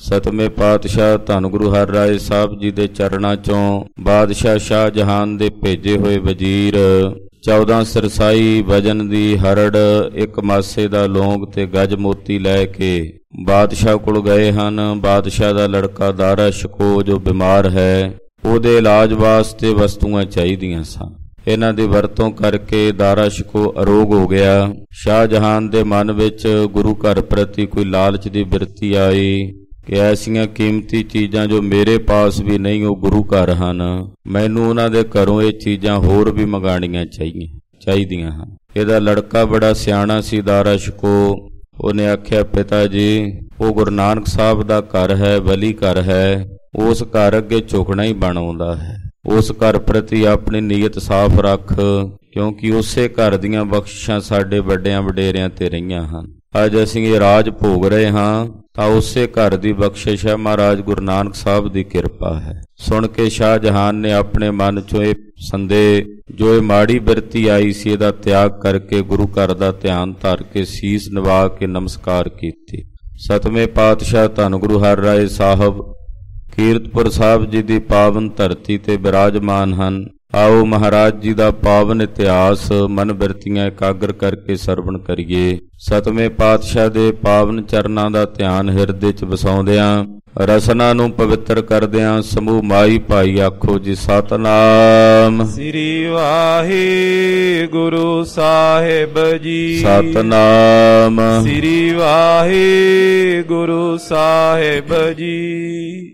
ਸਤਵੇਂ ਪਾਤਸ਼ਾਹ ਧੰਨ ਗੁਰੂ ਹਰਿਰਾਏ ਸਾਹਿਬ ਜੀ ਦੇ ਚਰਨਾਂ ਚੋਂ ਬਾਦਸ਼ਾਹ ਸ਼ਾਹ ਜਹਾਨ ਦੇ ਭੇਜੇ ਹੋਏ ਵਜ਼ੀਰ 14 ਸਰਸਾਈ ਵਜਨ ਦੀ ਹਰੜ, ਇੱਕ ਮਾਸੇ ਦਾ ਲੌਂਗ ਤੇ ਗੱਜ ਮੋਤੀ ਲੈ ਕੇ ਬਾਦਸ਼ਾਹ ਕੋਲ ਗਏ ਹਨ। ਬਾਦਸ਼ਾਹ ਦਾ ਲੜਕਾ ਦਾਰਾ ਸ਼ਿਕੋਹ ਜੋ ਬਿਮਾਰ ਹੈ, ਉਹਦੇ ਇਲਾਜ ਵਾਸਤੇ ਵਸਤੂਆਂ ਚਾਹੀਦੀਆਂ ਸਨ। ਇਹਨਾਂ ਦੀ ਵਰਤੋਂ ਕਰਕੇ ਦਾਰਾ ਸ਼ਿਕੋਹ ਅਰੋਗ ਹੋ ਗਿਆ। ਸ਼ਾਹ ਜਹਾਨ ਦੇ ਮਨ ਵਿੱਚ ਗੁਰੂ ਘਰ ਪ੍ਰਤੀ ਕੋਈ ਲਾਲਚ ਦੀ ਬਿਰਤੀ ਆਈ ਕਿ ਐਸੀਆਂ ਕੀਮਤੀ ਚੀਜ਼ਾਂ ਜੋ ਮੇਰੇ ਪਾਸ ਵੀ ਨਹੀਂ, ਉਹ ਗੁਰੂ ਘਰ ਹਨ, ਮੈਨੂੰ ਉਹਨਾਂ ਦੇ ਘਰੋਂ ਇਹ ਚੀਜ਼ਾਂ ਹੋਰ ਵੀ ਮੰਗਾਉਣੀਆਂ ਚਾਹੀਦੀਆਂ ਹਨ। ਇਹਦਾ ਲੜਕਾ ਬੜਾ ਸਿਆਣਾ ਸੀ ਦਾਰਾ ਸ਼ਿਕੋਹ। ਉਹਨੇ ਆਖਿਆ, ਪਿਤਾ ਜੀ, ਉਹ ਗੁਰੂ ਨਾਨਕ ਸਾਹਿਬ ਦਾ ਘਰ ਹੈ, ਵਲੀ ਘਰ ਹੈ, ਉਸ ਘਰ ਅੱਗੇ ਝੁਕਣਾ ਹੀ ਬਣ ਆਉਂਦਾ ਹੈ। ਉਸ ਘਰ ਪ੍ਰਤੀ ਆਪਣੀ ਨੀਅਤ ਸਾਫ਼ ਰੱਖ, ਕਿਉਂਕਿ ਉਸੇ ਘਰ ਦੀਆਂ ਬਖਸ਼ਿਸ਼ਾਂ ਸਾਡੇ ਵੱਡਿਆਂ ਵਡੇਰਿਆਂ ਤੇ ਰਹੀਆਂ ਹਨ। ਅੱਜ ਅਸੀਂ ਇਹ ਰਾਜ ਭੋਗ ਰਹੇ ਹਾਂ ਤਾਂ ਉਸੇ ਘਰ ਦੀ ਬਖਸ਼ਿਸ਼ ਹੈ, ਮਹਾਰਾਜ ਗੁਰੂ ਨਾਨਕ ਸਾਹਿਬ ਦੀ ਕਿਰਪਾ ਹੈ। ਸੁਣ ਕੇ ਸ਼ਾਹ ਜਹਾਨ ਨੇ ਆਪਣੇ ਮਨ ਚੋਂ ਇਹ ਸੰਦੇਹ, ਜੋ ਇਹ ਮਾੜੀ ਬਿਰਤੀ ਆਈ ਸੀ, ਇਹਦਾ ਤਿਆਗ ਕਰਕੇ ਗੁਰੂ ਘਰ ਦਾ ਧਿਆਨ ਧਰ ਕੇ ਸੀਸ ਨਿਵਾ ਕੇ ਨਮਸਕਾਰ ਕੀਤੀ। ਸਤਵੇਂ ਪਾਤਸ਼ਾਹ ਧੰਨ ਗੁਰੂ ਹਰਿਰਾਏ ਸਾਹਿਬ ਕੀਰਤਪੁਰ ਸਾਹਿਬ ਜੀ ਦੀ ਪਾਵਨ ਧਰਤੀ ਤੇ ਬਿਰਾਜਮਾਨ ਹਨ। ਆਓ ਮਹਾਰਾਜ ਜੀ ਦਾ ਪਾਵਨ ਇਤਿਹਾਸ ਮਨ ਬਿਰਤੀਆਂ ਇਕਾਗਰ ਕਰਕੇ ਸਰਵਣ ਕਰੀਏ। ਸਤਵੇਂ ਪਾਤਸ਼ਾਹ ਦੇ ਪਾਵਨ ਚਰਨਾਂ ਦਾ ਧਿਆਨ ਹਿਰਦੇ 'ਚ ਵਸਾਉਂਦਿਆਂ, ਰਸਨਾ ਨੂੰ ਪਵਿੱਤਰ ਕਰਦਿਆਂ ਸਮੂਹ ਮਾਈ ਭਾਈ ਆਖੋ ਜੀ ਸਤਨਾਮ ਸ੍ਰੀ ਵਾਹਿਗੁਰੂ ਸਾਹਿਬ ਜੀ। ਸਤਨਾਮ ਸ੍ਰੀ ਵਾਹਿਗੁਰੂ ਸਾਹਿਬ ਜੀ।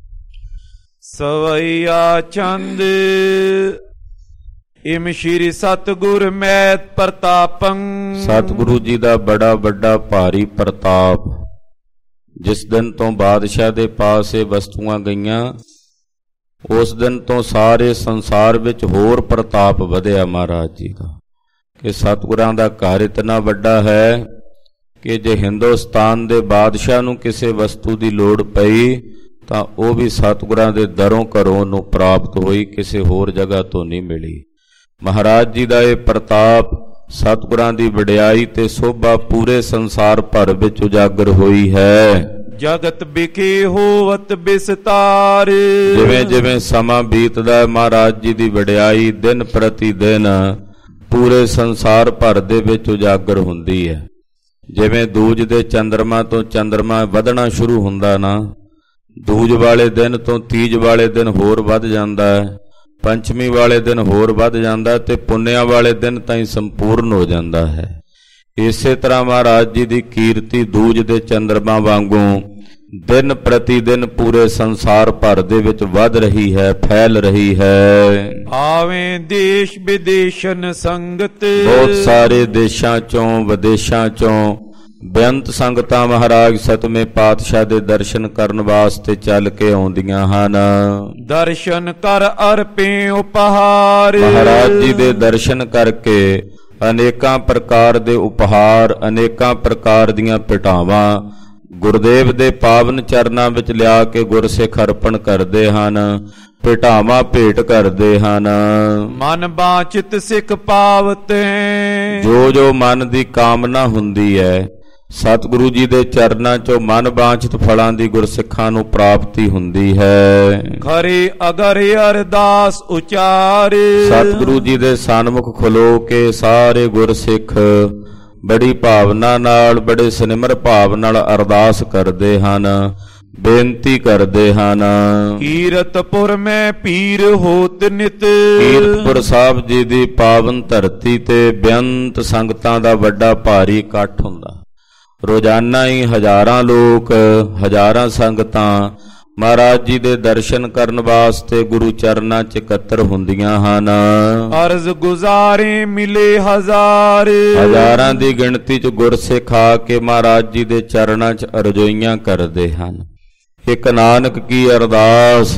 ਸਵਈਆ ਚੰਦ ਇਮ ਸ਼੍ਰੀ ਸਤਿਗੁਰ ਮਹਿਤ ਪ੍ਰਤਾਪੰ। ਸਤਿਗੁਰੂ ਜੀ ਦਾ ਬੜਾ ਵੱਡਾ ਭਾਰੀ ਪ੍ਰਤਾਪ। ਜਿਸ ਦਿਨ ਤੋਂ ਬਾਦਸ਼ਾਹ ਦੇ ਪਾਸ ਇਹ ਵਸਤੂਆਂ ਗਈਆਂ, ਉਸ ਦਿਨ ਤੋਂ ਸਾਰੇ ਸੰਸਾਰ ਵਿੱਚ ਹੋਰ ਪ੍ਰਤਾਪ ਵਧਿਆ ਮਹਾਰਾਜ ਜੀ ਦਾ, ਕਿ ਸਤਿਗੁਰਾਂ ਦਾ ਘਰ ਇਤਨਾ ਵੱਡਾ ਹੈ ਕਿ ਜੇ ਹਿੰਦੁਸਤਾਨ ਦੇ ਬਾਦਸ਼ਾਹ ਨੂੰ ਕਿਸੇ ਵਸਤੂ ਦੀ ਲੋੜ ਪਈ ਤਾਂ ਉਹ ਵੀ ਸਤਿਗੁਰਾਂ ਦੇ ਦਰੋਂ ਘਰੋਂ ਨੂੰ ਪ੍ਰਾਪਤ ਹੋਈ, ਕਿਸੇ ਹੋਰ ਜਗ੍ਹਾ ਤੋਂ ਨਹੀਂ ਮਿਲੀ। ਮਹਾਰਾਜ ਜੀ ਦਾ ਇਹ ਪ੍ਰਤਾਪ, ਸਤਿਗੁਰਾਂ ਦੀ ਵਡਿਆਈ ਤੇ ਸੋਭਾ ਪੂਰੇ ਸੰਸਾਰ ਭਰ ਵਿੱਚ ਉਜਾਗਰ ਹੋਈ ਹੈ। ਜਗਤ ਬਿਖੇ ਹੋਵਤ ਬਿਸਤਾਰ। ਜਿਵੇਂ ਜਿਵੇਂ ਸਮਾਂ ਬੀਤਦਾ, ਮਹਾਰਾਜ ਜੀ ਦੀ ਵਡਿਆਈ ਦਿਨ ਪ੍ਰਤੀ ਦਿਨ ਪੂਰੇ ਸੰਸਾਰ ਭਰ ਦੇ ਵਿੱਚ ਉਜਾਗਰ ਹੁੰਦੀ ਹੈ। ਜਿਵੇਂ ਦੂਜ ਦੇ ਚੰਦਰਮਾ ਤੋਂ ਚੰਦਰਮਾ ਵਧਣਾ ਸ਼ੁਰੂ ਹੁੰਦਾ ਨਾ, ਦੂਜ ਵਾਲੇ ਦਿਨ ਤੋਂ ਤੀਜ ਵਾਲੇ ਦਿਨ ਹੋਰ ਵੱਧ ਜਾਂਦਾ ਹੈ, ਪੰਚਮੀ ਵਾਲੇ ਦਿਨ ਹੋਰ ਵੱਧ ਜਾਂਦਾ ਤੇ ਪੁੰਨਿਆਂ ਵਾਲੇ ਦਿਨ ਤਾਈਂ ਸੰਪੂਰਨ ਹੋ ਜਾਂਦਾ ਹੈ। ਇਸੇ ਤਰ੍ਹਾਂ ਮਹਾਰਾਜ ਜੀ ਦੀ ਕੀਰਤੀ ਦੂਜ ਦੇ ਚੰਦਰਮਾ ਵਾਂਗੂ ਦਿਨ ਪ੍ਰਤੀ ਦਿਨ ਪੂਰੇ ਸੰਸਾਰ ਭਰ ਦੇ ਵਿੱਚ ਵੱਧ ਰਹੀ ਹੈ, ਫੈਲ ਰਹੀ ਹੈ। ਆਵੇਂ ਦੇਸ਼ ਵਿਦੇਸ਼ਨ ਸੰਗਤ। ਬਹੁਤ ਸਾਰੇ ਦੇਸ਼ਾਂ ਚੋਂ ਵਿਦੇਸ਼ਾਂ ਚੋਂ ਬੇਅੰਤ ਸੰਗਤਾਂ ਮਹਾਰਾਜ ਸਤਵੇਂ ਪਾਤਸ਼ਾਹ ਦੇ ਦਰਸ਼ਨ ਕਰਨ ਵਾਸਤੇ ਚੱਲ ਕੇ ਆਉਂਦੀਆਂ ਹਨ। ਦਰਸ਼ਨ ਕਰ ਅਰਪੇ ਉਪਹਾਰ। ਮਹਾਰਾਜ ਜੀ ਦੇ ਦਰਸ਼ਨ ਕਰਕੇ ਅਨੇਕਾਂ ਪ੍ਰਕਾਰ ਦੇ ਉਪਹਾਰ, ਅਨੇਕਾਂ ਪ੍ਰਕਾਰ ਦੀਆਂ ਭੇਟਾਵਾਂ ਗੁਰਦੇਵ ਦੇ ਪਾਵਨ ਚਰਨਾਂ ਵਿੱਚ ਲਿਆ ਕੇ ਗੁਰਸਿੱਖ ਅਰਪਣ ਕਰਦੇ ਹਨ, ਭੇਟਾਵਾਂ ਭੇਟ ਕਰਦੇ ਹਨ। ਮਨ ਬਾਚਿਤ ਸਿੱਖ ਪਾਵਤ। ਜੋ ਜੋ ਮਨ ਦੀ ਕਾਮਨਾ ਹੁੰਦੀ ਹੈ, ਸਤਿਗੁਰੂ ਜੀ ਦੇ ਚਰਨਾਂ 'ਚੋਂ ਮਨ ਬਾਂਛਿਤ ਫਲਾਂ ਦੀ ਗੁਰਸਿੱਖਾਂ ਨੂੰ ਪ੍ਰਾਪਤੀ ਹੁੰਦੀ ਹੈ। ਖਰੇ ਅਗਰ ਅਰਦਾਸ ਉਚਾਰ। ਸਤਿਗੁਰੂ ਜੀ ਦੇ ਸਨਮੁਖ ਖਲੋ ਕੇ ਸਾਰੇ ਗੁਰਸਿੱਖ ਬੜੀ ਭਾਵਨਾ ਨਾਲ, ਬੜੇ ਸਨਿਮਰ ਭਾਵ ਨਾਲ ਅਰਦਾਸ ਕਰਦੇ ਹਨ, ਬੇਨਤੀ ਕਰਦੇ ਹਨ। ਕੀਰਤਪੁਰ ਮੈਂ ਪੀਰ ਹੋਤ ਨਿਤ। ਕੀਰਤਪੁਰ ਸਾਹਿਬ ਜੀ ਦੀ ਪਾਵਨ ਧਰਤੀ ਤੇ ਬੇਅੰਤ ਸੰਗਤਾਂ ਦਾ ਵੱਡਾ ਭਾਰੀ ਇਕੱਠ ਹੁੰਦਾ। ਰੋਜ਼ਾਨਾ ਹੀ ਹਜ਼ਾਰਾਂ ਲੋਕ, ਹਜ਼ਾਰਾਂ ਸੰਗਤਾਂ ਮਹਾਰਾਜ ਜੀ ਦੇ ਦਰਸ਼ਨ ਕਰਨ ਵਾਸਤੇ ਗੁਰੂ ਚਰਨਾਂ 'ਚ ਇਕੱਤਰ ਹੁੰਦੀਆਂ ਹਨ। ਅਰਜ਼ ਗੁਜ਼ਾਰੇ ਮਿਲੇ ਹਜ਼ਾਰ। ਹਜ਼ਾਰਾਂ ਦੀ ਗਿਣਤੀ 'ਚ ਗੁਰਸਿੱਖ ਆ ਕੇ ਮਹਾਰਾਜ ਜੀ ਦੇ ਚਰਨਾਂ 'ਚ ਅਰਜ਼ੋਈਆਂ ਕਰਦੇ ਹਨ। ਇੱਕ ਨਾਨਕ ਕੀ ਅਰਦਾਸ,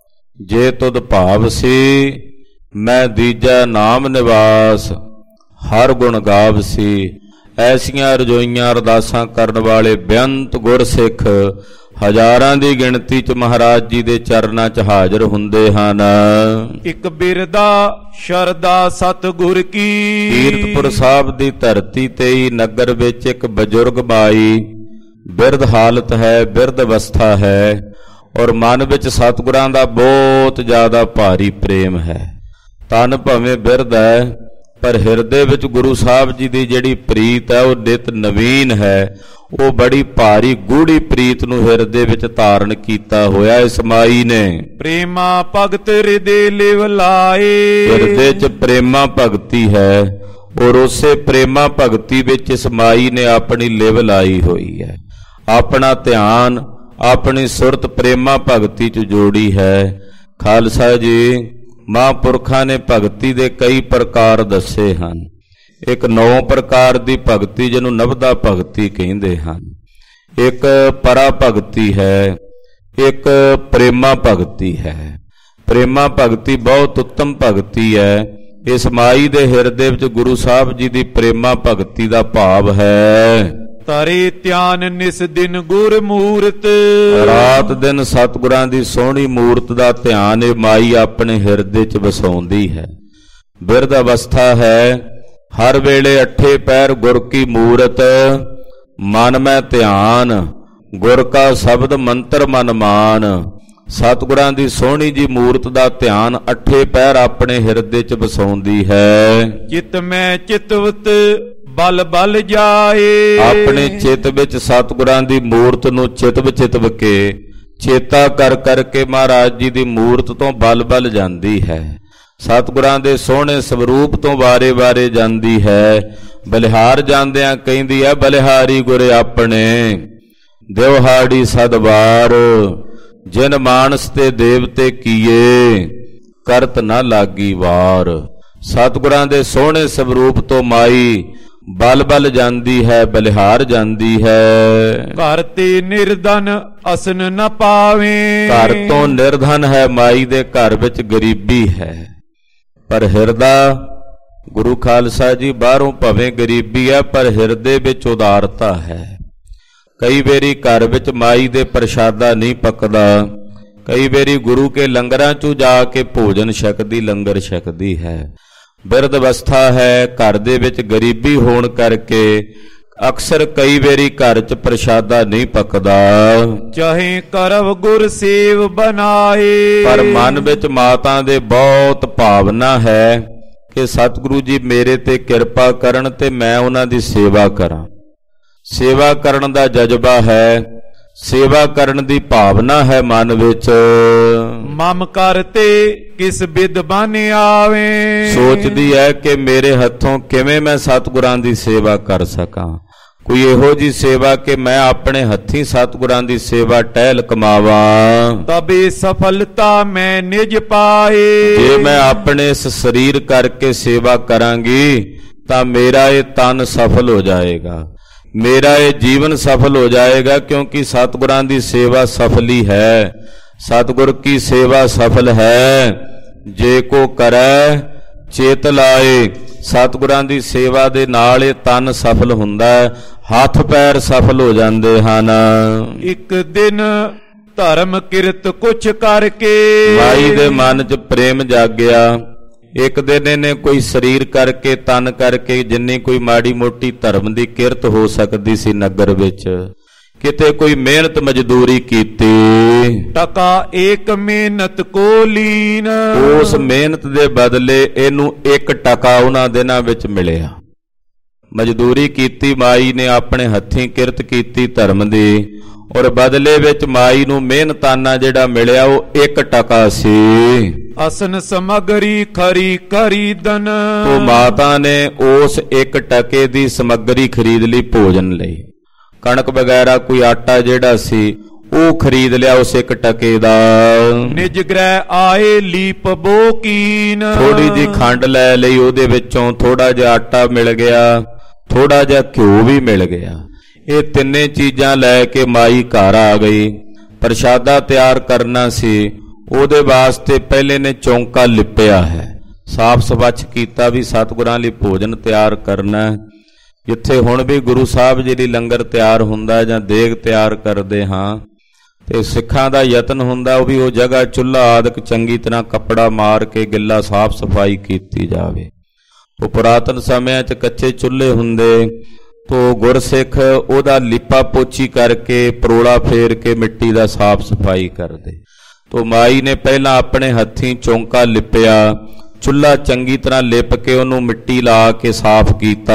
ਜੇ ਤੁਧ ਭਾਵ ਸੀ ਮੈਂ ਦੀਜਾ ਨਾਮ ਨਿਵਾਸ, ਹਰ ਗੁਣ ਗਾਵ ਸੀ। ਐਸੀਆਂ ਰਜੋਈਆਂ ਅਰਦਾਸਾਂ ਕਰਨ ਵਾਲੇ ਬੇਅੰਤ ਗੁਰਸਿੱਖ ਹਜ਼ਾਰਾਂ ਦੀ ਗਿਣਤੀ 'ਚ ਮਹਾਰਾਜ ਜੀ ਦੇ ਚਰਨਾਂ 'ਚ ਹਾਜ਼ਰ ਹੁੰਦੇ ਹਨ। ਇੱਕ ਬਿਰਦਾ ਸ਼ਰਦਾ ਸਤਿਗੁਰ ਕੀ। ਕੀਰਤਪੁਰ ਸਾਹਿਬ ਦੀ ਧਰਤੀ ਤੇ ਹੀ ਨਗਰ ਵਿੱਚ ਇੱਕ ਬਜ਼ੁਰਗ ਬਾਈ ਬਿਰਧ ਹਾਲਤ ਹੈ, ਬਿਰਧ ਅਵਸਥਾ ਹੈ, ਔਰ ਮਨ ਵਿੱਚ ਸਤਿਗੁਰਾਂ ਦਾ ਬਹੁਤ ਜ਼ਿਆਦਾ ਭਾਰੀ ਪ੍ਰੇਮ ਹੈ। ਤਨ ਭਾਵੇਂ ਬਿਰਧ ਹੈ, ਪਰ ਹਿਰਦੇ ਵਿੱਚ ਗੁਰੂ ਸਾਹਿਬ ਜੀ ਦੀ ਜਿਹੜੀ ਪ੍ਰੀਤ ਹੈ ਉਹ ਨਿਤ ਨਵੀਨ ਹੈ। ਉਹ ਬੜੀ ਭਾਰੀ ਗੂੜੀ ਪ੍ਰੀਤ ਨੂੰ ਹਿਰਦੇ ਵਿੱਚ ਧਾਰਨ ਕੀਤਾ ਹੋਇਆ ਇਸ ਮਾਈ ਨੇ। ਪ੍ਰੇਮਾ ਭਗਤ ਹਿਰਦੇ ਲਿਵ ਲਾਏ, ਹਿਰਦੇ 'ਚ ਪ੍ਰੇਮਾ ਭਗਤੀ ਹੈ, ਔਰ ਉਸੇ ਪ੍ਰੇਮਾ ਭਗਤੀ ਵਿੱਚ ਇਸ ਮਾਈ ਨੇ ਆਪਣੀ ਲਿਵ ਲਾਈ ਹੋਈ ਹੈ। ਆਪਣਾ ਧਿਆਨ, ਆਪਣੀ ਸੁਰਤ ਪ੍ਰੇਮਾ ਭਗਤੀ 'ਚ ਜੋੜੀ ਹੈ। ਖਾਲਸਾ ਜੀ, ਮਹਾਂਪੁਰਖਾਂ ਨੇ ਭਗਤੀ ਦੇ ਕਈ ਪ੍ਰਕਾਰ ਦੱਸੇ ਹਨ। ਇੱਕ 9 ਪ੍ਰਕਾਰ ਦੀ ਭਗਤੀ ਜਿਹਨੂੰ ਨਵਦਾ ਭਗਤੀ ਕਹਿੰਦੇ ਹਨ। ਇੱਕ ਪਰਾ ਭਗਤੀ ਹੈ, ਇੱਕ ਪ੍ਰੇਮਾ ਭਗਤੀ ਹੈ। ਪ੍ਰੇਮਾ ਭਗਤੀ ਬਹੁਤ ਉੱਤਮ ਭਗਤੀ ਹੈ। ਇਸ ਮਾਈ ਦੇ ਹਿਰਦੇ ਵਿੱਚ ਗੁਰੂ ਸਾਹਿਬ ਜੀ ਦੀ ਪ੍ਰੇਮਾ ਭਗਤੀ ਦਾ ਭਾਵ ਹੈ। ਤਰੇ ਧਿਆਨ ਨਿਸ ਦਿਨ ਗੁਰ ਮੂਰਤ, ਰਾਤ ਦਿਨ ਸਤਿਗੁਰਾਂ ਦੀ ਸੋਹਣੀ ਮੂਰਤ ਦਾ ਧਿਆਨ ਇਹ ਮਾਈ ਆਪਣੇ ਹਿਰਦੇ 'ਚ ਵਸਾਉਂਦੀ ਹੈ। ਬਿਰਧ ਅਵਸਥਾ ਹੈ, ਹਰ ਵੇਲੇ ਅੱਠੇ ਪੈਰ ਗੁਰ ਕੀ ਮੂਰਤ, ਮਨ ਮੈਂ ਧਿਆਨ, ਗੁਰ ਕਾ ਸ਼ਬਦ ਮੰਤਰ ਮਨ ਮਾਨ। ਸਤਿਗੁਰਾਂ ਦੀ ਸੋਹਣੀ ਜੀ ਮੂਰਤ ਦਾ ਧਿਆਨ ਅੱਠੇ ਪੈਰ ਆਪਣੇ ਹਿਰਦੇ 'ਚ ਵਸਾਉਂਦੀ ਹੈ। ਚਿਤ ਮੈਂ ਚਿਤਵਤ ਬਲ ਬਲ ਜਾਏ, ਆਪਣੇ ਚਿੱਤ ਵਿੱਚ ਸਤਿਗੁਰਾਂ ਦੀ ਮੂਰਤ ਨੂੰ ਚਿਤਵ ਕੇ ਚੇਤਾ ਕਰ ਕਰਕੇ ਮਹਾਰਾਜ ਜੀ ਦੀ ਮੂਰਤ ਤੋਂ ਬਲ ਬਲ ਜਾਂਦੀ ਹੈ। ਸਤਿਗੁਰਾਂ ਦੇ ਸੋਹਣੇ ਸਵਰੂਪ ਤੋਂ ਵਾਰੇ ਜਾਂਦੀ ਹੈ। ਬਲਿਹਾਰ ਜਾਂਦਿਆਂ ਕਹਿੰਦੀ ਹੈ, ਬਲਿਹਾਰੀ ਗੁਰ ਆਪਣੇ ਦਿਵਹਾੜੀ ਸਦਵਾਰ, ਜਿਨ ਮਾਨਸ ਤੇ ਦੇਵਤੇ ਕੀਏ ਕਰਤ ਨਾ ਲਾਗੀ ਵਾਰ। ਸਤਿਗੁਰਾਂ ਦੇ ਸੋਹਣੇ ਸਵਰੂਪ ਤੋਂ ਮਾਈ ਬਲ ਜਾਂਦੀ ਹੈ, ਬਲਿਹਾਰ ਜਾਂਦੀ ਹੈ। ਘਰ ਤੇ ਨਿਰਧਨ ਅਸਨ ਨ ਪਾਵੇ, ਘਰ ਤੋਂ ਨਿਰਧਨ ਹੈ, ਮਾਈ ਦੇ ਘਰ ਵਿੱਚ ਗਰੀਬੀ ਹੈ, ਪਰ ਹਿਰਦਾ ਗੁਰੂ ਖਾਲਸਾ ਜੀ ਬਾਹਰੋਂ ਭਾਵੇਂ ਗਰੀਬੀ ਹੈ, ਪਰ ਹਿਰਦੇ ਵਿੱਚ ਉਦਾਰਤਾ ਹੈ। ਕਈ ਵਾਰੀ ਘਰ ਵਿੱਚ ਮਾਈ ਦੇ ਪ੍ਰਸ਼ਾਦਾ ਨਹੀਂ ਪੱਕਦਾ, ਕਈ ਵਾਰੀ ਗੁਰੂ ਕੇ ਲੰਗਰਾਂ 'ਚੋਂ ਜਾ ਕੇ ਭੋਜਨ ਛਕਦੀ, ਲੰਗਰ ਛਕਦੀ ਹੈ। ਬਿਰਧ ਅਵਸਥਾ ਹੈ, ਘਰ ਦੇ ਵਿੱਚ ਗਰੀਬੀ ਹੋਣ ਕਰਕੇ ਅਕਸਰ ਕਈ ਵਾਰੀ ਘਰ 'ਚ ਪ੍ਰਸ਼ਾਦਾ ਨਹੀਂ ਪੱਕਦਾ। ਚਾਹੇ ਕਰਵ ਗੁਰ ਸੇਵ ਬਨਾਏ, ਪਰ ਮਨ ਵਿੱਚ ਮਾਤਾ ਦੇ ਬਹੁਤ ਭਾਵਨਾ ਹੈ ਕਿ ਸਤਿਗੁਰੂ ਜੀ ਮੇਰੇ ਤੇ ਕਿਰਪਾ ਕਰਨ ਤੇ ਮੈਂ ਉਹਨਾਂ ਦੀ ਸੇਵਾ ਕਰਾਂ। ਸੇਵਾ ਕਰਨ ਦਾ ਜਜ਼ਬਾ ਹੈ, ਸੇਵਾ ਕਰਨ ਦੀ ਭਾਵਨਾ ਹੈ ਮਨ ਵਿੱਚ। ਮਮ ਕਰਤੇ ਕਿਸ ਬਿਦ ਬਨ ਆਵੇ, ਸੋਚਦੀ ਹੈ ਕਿ ਮੇਰੇ ਹੱਥੋਂ ਕਿਵੇਂ ਮੈਂ ਸਤਿਗੁਰਾਂ ਦੀ ਸੇਵਾ ਕਰ ਸਕਾਂ। ਕੋਈ ਇਹੋ ਜੀ ਸੇਵਾ ਕਿ ਮੈਂ ਆਪਣੇ ਹੱਥੀਂ ਸਤਿਗੁਰਾਂ ਦੀ ਸੇਵਾ ਟਹਿਲ ਕਮਾਵਾਂ। ਤਬੇ ਸਫਲਤਾ ਮੈਂ ਨਿਜ ਪਾਏ, ਜੇ ਮੈਂ ਆਪਣੇ ਇਸ ਸਰੀਰ ਕਰਕੇ ਸੇਵਾ ਕਰਾਂਗੀ ਤਾਂ ਮੇਰਾ ਇਹ ਤਨ ਸਫਲ ਹੋ ਜਾਏਗਾ, ਮੇਰਾ ਇਹ ਜੀਵਨ ਸਫਲ ਹੋ ਜਾਏਗਾ, ਕਿਉਂਕਿ ਸਤਿਗੁਰਾਂ ਦੀ ਸੇਵਾ ਸਫਲੀ ਹੈ। ਸਤਿਗੁਰ ਕੀ ਸੇਵਾ ਸਫਲ ਹੈ, ਜੇ ਕੋ ਕਰੈ ਚੇਤ ਲਾਏ। ਸਤਿਗੁਰਾਂ ਦੀ ਸੇਵਾ ਦੇ ਨਾਲ ਇਹ ਤਨ ਸਫਲ ਹੁੰਦਾ ਹੈ, ਹੱਥ ਪੈਰ ਸਫਲ ਹੋ ਜਾਂਦੇ ਹਨ। ਇੱਕ ਦਿਨ ਧਰਮ ਕਿਰਤ ਕੁਛ ਕਰਕੇ, ਮਾਈ ਦੇ ਮਨ 'ਚ ਪ੍ਰੇਮ ਜਾਗਿਆ। ਇੱਕ ਦਿਨ ਇਹਨੇ ਕੋਈ ਸਰੀਰ ਕਰਕੇ, ਤਨ ਕਰਕੇ, ਜਿੰਨੀ ਕੋਈ ਮਾੜੀ ਮੋਟੀ ਧਰਮ ਦੀ ਕਿਰਤ ਹੋ ਸਕਦੀ ਸੀ ਨਗਰ ਵਿੱਚ, ਕਿਤੇ ਕੋਈ ਮਿਹਨਤ ਮਜ਼ਦੂਰੀ ਕੀਤੀ। ਟਕਾ ਏਕ ਮਿਹਨਤ ਕੋ ਲੀਨ, ਉਸ ਮਿਹਨਤ ਦੇ ਬਦਲੇ ਇਹਨੂੰ 1 ਟਕਾ ਉਹਨਾਂ ਦਿਨਾਂ ਵਿੱਚ ਮਿਲਿਆ। ਮਜ਼ਦੂਰੀ ਕੀਤੀ ਮਾਈ ਨੇ, ਆਪਣੇ ਹੱਥੀਂ ਕਿਰਤ ਕੀਤੀ ਧਰਮ ਦੀ, ਔਰ ਬਦਲੇ ਵਿੱਚ ਮਾਈ ਨੂੰ ਮਿਹਨਤਾਨਾ ਜਿਹੜਾ ਮਿਲਿਆ ਉਹ 1 ਟਕਾ ਸੀ। ਅਸਨ ਸਮਗਰੀ ਖਰੀ ਖਰੀਦਨ, ਉਹ ਮਾਤਾ ਨੇ ਉਸ 1 ਟਕੇ ਦੀ ਸਮੱਗਰੀ ਖਰੀਦ ਲਈ ਭੋਜਨ ਲਈ। ਕਣਕ ਵਗੈਰਾ ਕੋਈ ਆਟਾ ਜਿਹੜਾ ਸੀ ਉਹ ਖਰੀਦ ਲਿਆ ਉਸ 1 ਟਕੇ ਦਾ। ਨਿਜ ਗ੍ਰਹਿ ਆਏ ਲੀਪ ਬੋਕੀਨ, ਥੋੜੀ ਜੀ ਖੰਡ ਲੈ ਲਈ, ਉਹਦੇ ਵਿੱਚੋਂ ਥੋੜਾ ਜਿਹਾ ਆਟਾ ਮਿਲ ਗਿਆ, ਥੋੜਾ ਜਿਹਾ ਘਿਓ ਵੀ ਮਿਲ ਗਿਆ। ਇਹ ਤਿੰਨੇ ਚੀਜ਼ਾਂ ਲੈ ਕੇ ਮਾਈ ਘਰ ਆ ਗਈ। ਪ੍ਰਸ਼ਾਦਾ ਤਿਆਰ ਕਰਨਾ ਸੀ, ਉਹਦੇ ਵਾਸਤੇ ਪਹਿਲੇ ਨੇ ਚੌਂਕਾ ਲਿਪਿਆ ਹੈ, ਸਾਫ਼ ਸਵੱਛ ਕੀਤਾ ਵੀ ਸਤਿਗੁਰਾਂ ਲਈ ਭੋਜਨ ਤਿਆਰ ਕਰਨਾ। ਜਿੱਥੇ ਹੁਣ ਵੀ ਗੁਰੂ ਸਾਹਿਬ ਜੀ ਲਈ ਲੰਗਰ ਤਿਆਰ ਹੁੰਦਾ ਜਾਂ ਦੇਗ ਤਿਆਰ ਕਰਦੇ ਹਾਂ ਤੇ ਸਿੱਖਾਂ ਦਾ ਯਤਨ ਹੁੰਦਾ ਉਹ ਵੀ ਉਹ ਜਗ੍ਹਾ ਚੁੱਲ੍ਹਾ ਆਦਿਕ ਚੰਗੀ ਤਰ੍ਹਾਂ ਕੱਪੜਾ ਮਾਰ ਕੇ ਗਿੱਲਾ ਸਾਫ਼ ਸਫਾਈ ਕੀਤੀ ਜਾਵੇ। ਉਹ ਪੁਰਾਤਨ ਸਮਿਆਂ 'ਚ ਕੱਚੇ ਚੁੱਲ੍ਹੇ ਹੁੰਦੇ, ਤੋ ਗੁਰਸਿੱਖ ਉਹਦਾ ਲਿਪਾ ਪੋਚੀ ਕਰਕੇ ਪਰੋਲਾ ਫੇਰ ਕੇ ਮਿੱਟੀ ਦਾ ਸਾਫ਼ ਸਫਾਈ ਕਰਦੇ। ਤੋ ਮਾਈ ਨੇ ਪਹਿਲਾਂ ਆਪਣੇ ਹੱਥੀਂ ਚੌਂਕਾ ਲਿਪਿਆ, ਚੁੱਲ੍ਹਾ ਚੰਗੀ ਤਰ੍ਹਾਂ ਲਿਪ ਕੇ ਉਹਨੂੰ ਮਿੱਟੀ ਲਾ ਕੇ ਸਾਫ਼ ਕੀਤਾ।